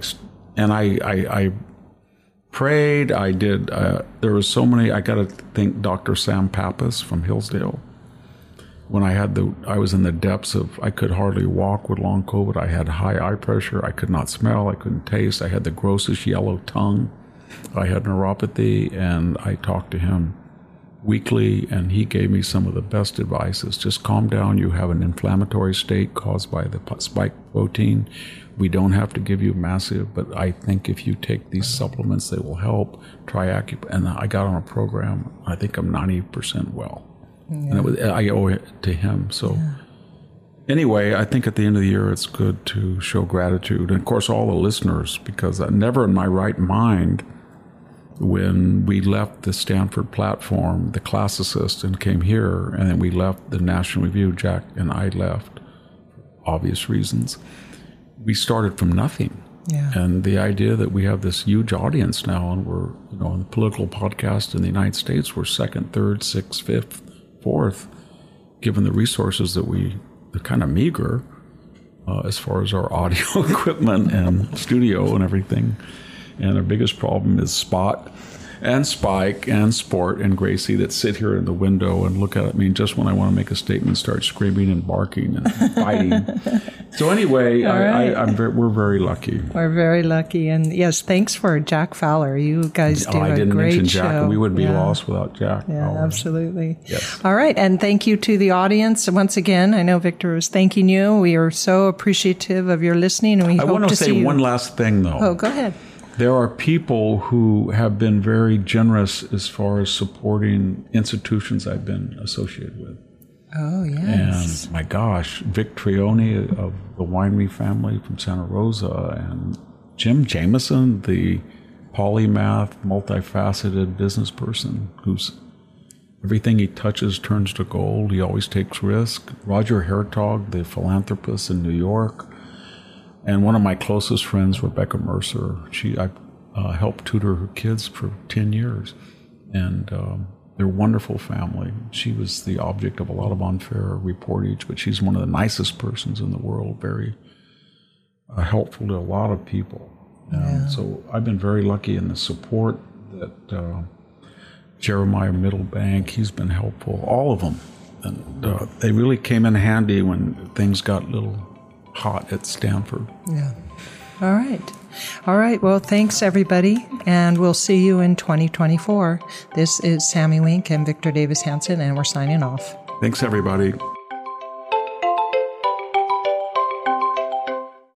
I prayed. I did. There was so many. I got to thank Dr. Sam Pappas from Hillsdale. When I was in the depths of, I could hardly walk with long COVID. I had high eye pressure. I could not smell. I couldn't taste. I had the grossest yellow tongue. I had neuropathy, and I talked to him weekly, and he gave me some of the best advices. Just calm down. You have an inflammatory state caused by the spike protein. We don't have to give you massive, but I think if you take these supplements, they will help. Try acupuncture. And I got on a program. I think I'm 90% well. Yeah. And I owe it to him. So Anyway, I think at the end of the year, it's good to show gratitude. And of course, all the listeners, because I'm never in my right mind when we left the Stanford platform, the classicist, and came here, and then we left the National Review. Jack and I left, obvious reasons. We started from nothing. Yeah. And the idea that we have this huge audience now, and we're, on the political podcast in the United States, we're second, third, sixth, fifth, fourth, given the resources that they're kind of meager as far as our audio equipment and studio and everything. And our biggest problem is Spot and Spike and Sport and Gracie that sit here in the window and look at me just when I want to make a statement, start screaming and barking and fighting. So anyway, right. We're very lucky. We're very lucky. And yes, thanks for Jack Fowler. You guys do a great show. I didn't mention Jack. We would be lost without Jack. Yeah, Fowler. Absolutely. Yes. All right. And thank you to the audience. Once again, I know Victor was thanking you. We are so appreciative of your listening, and we hope to see you. I want to say one last thing, though. Oh, go ahead. There are people who have been very generous as far as supporting institutions I've been associated with. Oh, yes. And my gosh, Vic Trioni of the Winery family from Santa Rosa, and Jim Jameson, the polymath, multifaceted business person who's everything he touches turns to gold. He always takes risk. Roger Hertog, the philanthropist in New York. And one of my closest friends, Rebecca Mercer, I helped tutor her kids for 10 years. And they're a wonderful family. She was the object of a lot of unfair reportage, but she's one of the nicest persons in the world, very helpful to a lot of people. So I've been very lucky in the support that Jeremiah Middlebank, he's been helpful, all of them. And they really came in handy when things got a little hot at Stanford. Yeah. All right. All right. Well, thanks, everybody. And we'll see you in 2024. This is Sammy Wink and Victor Davis Hanson, and we're signing off. Thanks, everybody.